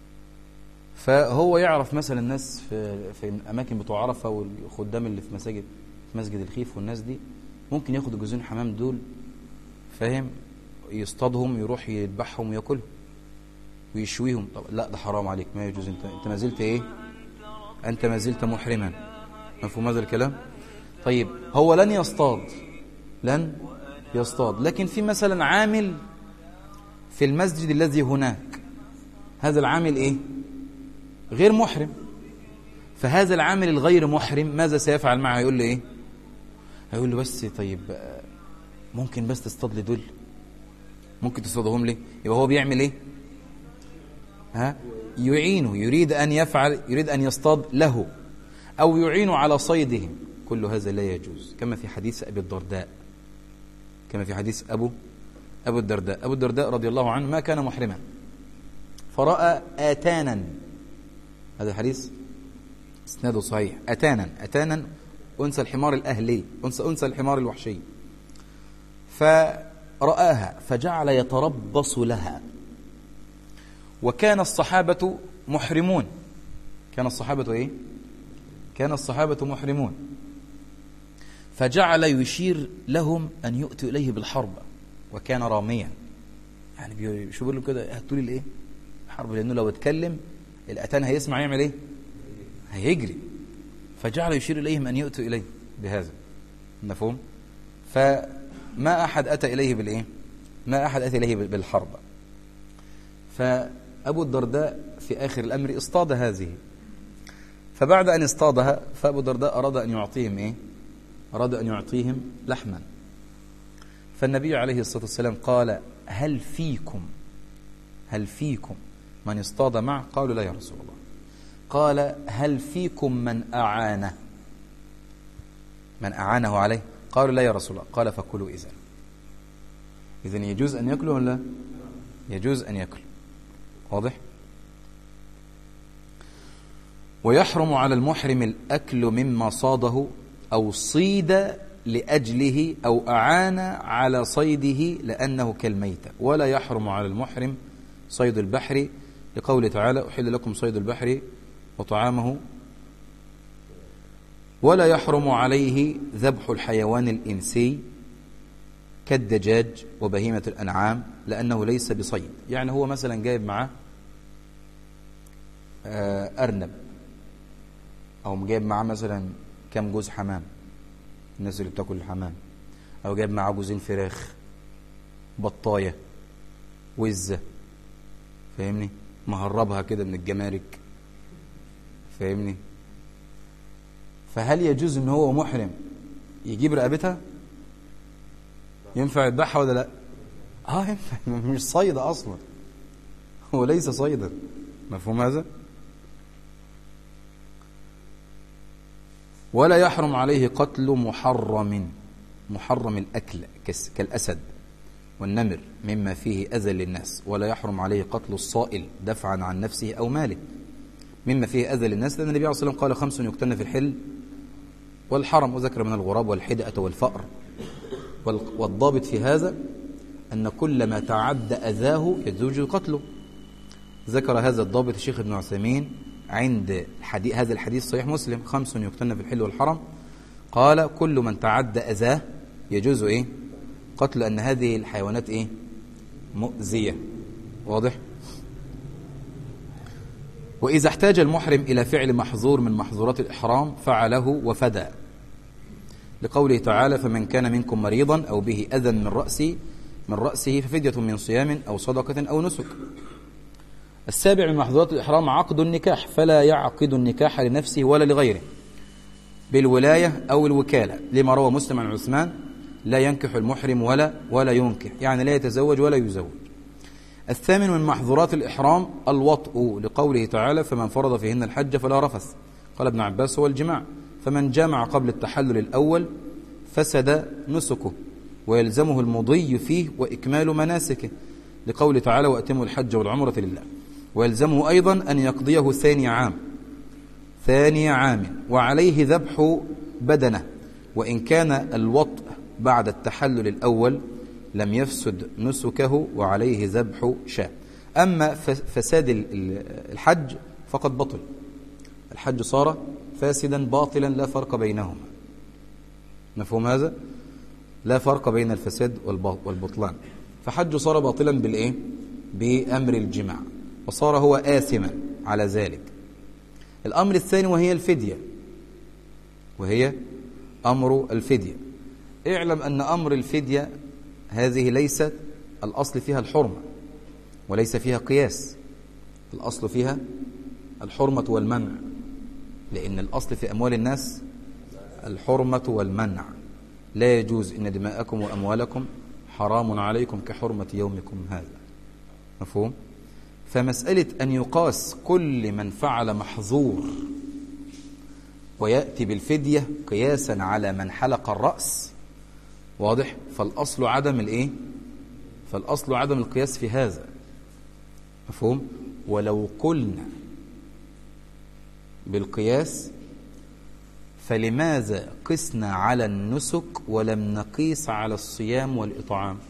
فهو يعرف مثلا الناس في في الاماكن بتوع عرفه والخدام اللي في مساجد في مسجد الخيف والناس دي، ممكن ياخد الجوزين حمام دول، فاهم، يصطادهم يروح يذبحهم وياكلهم ويشويهم. طب لا، ده حرام عليك، ما يجوز، انت انت ما زلت ايه؟ انت ما زلت محرما، مفهوم هذا الكلام؟ طيب هو لن يصطاد لن يصطاد لكن في مثلا عامل في المسجد الذي هناك، هذا العامل ايه؟ غير محرم. فهذا العامل الغير محرم ماذا سيفعل معه؟ يقول له ايه؟ هيقول له بس طيب ممكن بس تصطاد لي دول، ممكن تصطادهم لي. يبقى هو بيعمل ايه؟ ها؟ يعينه، يريد ان يفعل، يريد ان يصطاد له او يعينه على صيدهم. كل هذا لا يجوز، كما في حديث ابي الدرداء كما في حديث ابو ابو الدرداء ابو الدرداء رضي الله عنه ما كان محرما، فرأى آتانا، هذا الحديث اسناده صحيح، أتانا أتانا أنثى الحمار الأهلي، أنثى أنثى الحمار الوحشي، فرآها فجعل يتربص لها. وكان الصحابة محرمون، كان الصحابة إيه؟ كان الصحابة محرمون، فجعل يشير لهم أن يؤتوا إليه بالحرب، وكان راميا، يعني بيشوفوا له كده هاتوا لي الايه حرب، لأنه لو اتكلم الأتان هيسمع يعمل ايه؟ هيجري. فجعل يشير إليهم أن يؤتوا إليه بهذا، مفهوم؟ فما أحد أتى إليه بالإيه؟ ما أحد أتى إليه بالحرب. فأبو الدرداء في آخر الأمر اصطاد هذه، فبعد أن اصطادها فأبو الدرداء أراد أن يعطيهم إيه؟ أراد أن يعطيهم لحما. فالنبي عليه الصلاة والسلام قال: هل فيكم هل فيكم من اصطاد معه؟ قالوا: لا يا رسول الله. قال: هل فيكم من أعانه من أعانه عليه؟ قالوا: لا يا رسول الله. قال: فكلوا إذن. إذن يجوز أن يأكلوا ولا يجوز أن يأكلوا؟ واضح؟ ويحرم على المحرم الأكل مما صاده أو صيد لأجله أو أعان على صيده لأنه كالميتة. ولا يحرم على المحرم صيد البحر لقوله تعالى: أحل لكم صيد البحر وطعامه. ولا يحرم عليه ذبح الحيوان الإنسي كالدجاج وبهيمة الأنعام لأنه ليس بصيد. يعني هو مثلا جايب معاه أرنب، أو جايب معاه مثلا كم جوز حمام، الناس اللي بتاكل الحمام، أو جايب معاه جوزين فراخ، بطاية، وزة، فاهمني، مهربها كده من الجمارك، فاهمني. فهل يجوز ان هو محرم يجيب رقبتها؟ ينفع يذبحها ولا لا؟ اه ينفع، مش صيد اصلا، هو ليس صيدا، مفهوم هذا؟ ولا يحرم عليه قتل محرم محرم الأكل كالأسد والنمر مما فيه أذى للناس. ولا يحرم عليه قتل الصائل دفعا عن نفسه أو ماله مما فيه أذى للناس، لأن النبي عليه الصلاة والسلام قال: خمس يقتلن في الحل والحرم، وذكر من الغراب والحدأة والفأر. والضابط في هذا أن كل ما تعد أذاه يجوز قتله. ذكر هذا الضابط الشيخ ابن عثيمين عند الحديث هذا الحديث صحيح مسلم: خمس يقتلن في الحل والحرم، قال: كل من تعد أذاه يجوز إيه؟ قتل، أن هذه الحيوانات إيه؟ مؤذية. واضح؟ وإذا احتاج المحرم إلى فعل محظور من محظورات الإحرام فعله وفدى، لقوله تعالى: فمن كان منكم مريضا أو به أذى من رأسه من رأسه ففدية من صيام أو صدقة أو نسك. السابع من محظورات الإحرام عقد النكاح، فلا يعقد النكاح لنفسه ولا لغيره بالولاية أو الوكالة، لما روى مسلم عن عثمان: لا ينكح المحرم ولا ولا ينكح، يعني لا يتزوج ولا يزوج. الثامن من محظورات الإحرام الوطء، لقوله تعالى: فمن فرض فيهن الحج فلا رفث. قال ابن عباس: هو الجماع. فمن جامع قبل التحلل الأول فسد نسكه ويلزمه المضي فيه وإكمال مناسكه، لقوله تعالى: وأتموا الحج والعمرة لله. ويلزمه أيضا أن يقضيه ثاني عام ثاني عام وعليه ذبح بدنه، وإن كان الوطء بعد التحلل الأول لم يفسد نسكه وعليه ذبح شاة. أما فساد الحج فقد بطل، الحج صار فاسدا باطلا لا فرق بينهما، مفهوم هذا؟ لا فرق بين الفساد والبطلان، فحج صار باطلا بالإيه؟ بأمر الجماع، وصار هو آثما على ذلك. الأمر الثاني وهي الفدية، وهي أمر الفدية. اعلم أن أمر الفدية هذه ليست الأصل فيها الحرمة وليس فيها قياس، الأصل فيها الحرمة والمنع، لأن الأصل في أموال الناس الحرمة والمنع. لا يجوز إن دماءكم وأموالكم حرام عليكم كحرمة يومكم هذا، مفهوم؟ فمسألة أن يقاس كل من فعل محظور ويأتي بالفدية قياسا على من حلق الرأس، واضح؟ فالأصل عدم الإيه؟ فالأصل عدم القياس في هذا، مفهوم؟ ولو قلنا بالقياس فلماذا قسنا على النسك ولم نقيس على الصيام والإطعام؟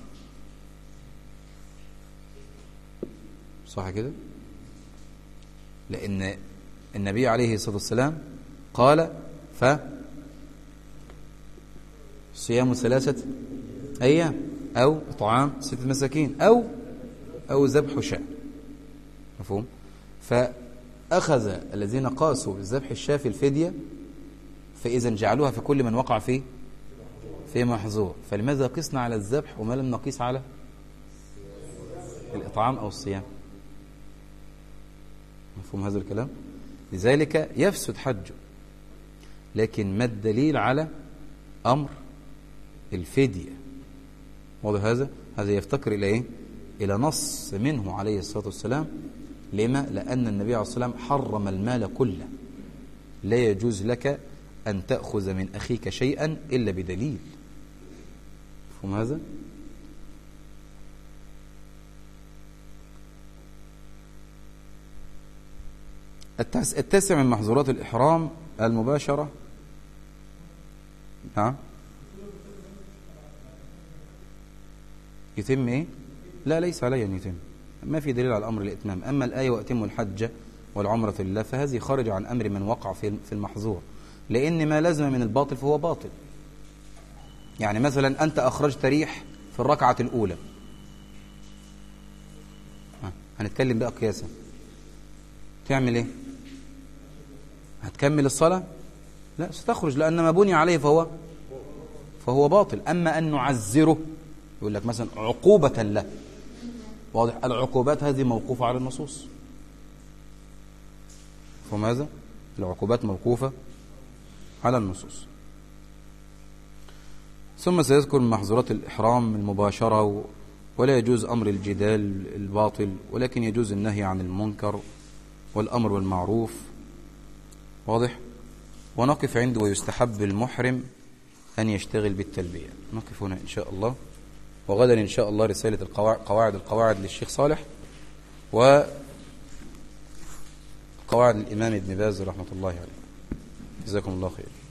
صح كده؟ لأن النبي عليه الصلاة والسلام قال ف صيام ثلاثة أيام أو إطعام ستة مساكين أو أو ذبح شاة. مفهوم؟ فأخذ الذين قاسوا بالذبح الشاة في الفدية، فإذا جعلوها في كل من وقع فيه في محظور. فلماذا قسنا على الذبح وما لم نقيس على الإطعام أو الصيام؟ مفهوم هذا الكلام؟ لذلك يفسد حجه. لكن ما الدليل على أمر الفدية؟ واضح هذا؟ هذا يفتكر إلى إيه؟ إلى نص منه عليه الصلاة والسلام. لما؟ لأن النبي عليه الصلاة والسلام حرم المال كله، لا يجوز لك أن تأخذ من أخيك شيئا إلا بدليل. مفهوم هذا؟ التاسع من محظورات الإحرام المباشرة. نعم. يتم إيه؟ لا، ليس علي أن يتم، ما في دليل على الأمر الإتمام. أما الآية وأتموا الحج والعمرة لله فهذه خارج عن أمر من وقع في المحظور، لأن ما لازم من الباطل فهو باطل. يعني مثلا أنت أخرجت ريح في الركعة الأولى، هنتكلم بقى قياسا، تعمل إيه؟ هتكمل الصلاة؟ لا، ستخرج، لأن ما بني عليه فهو فهو باطل. أما أن نعزره، يقول لك مثلا عقوبة له، واضح؟ العقوبات هذه موقوفة على النصوص. فماذا؟ العقوبات موقوفة على النصوص. ثم سيذكر من محظورات الإحرام المباشرة، ولا يجوز أمر الجدال الباطل، ولكن يجوز النهي عن المنكر والأمر بالمعروف. واضح؟ ونقف عنده ويستحب المحرم أن يشتغل بالتلبية. نقف هنا إن شاء الله، وغدا إن شاء الله رسالة القواعد قواعد القواعد للشيخ صالح، وقواعد الإمام ابن باز رحمة الله عليه. جزاكم الله خير.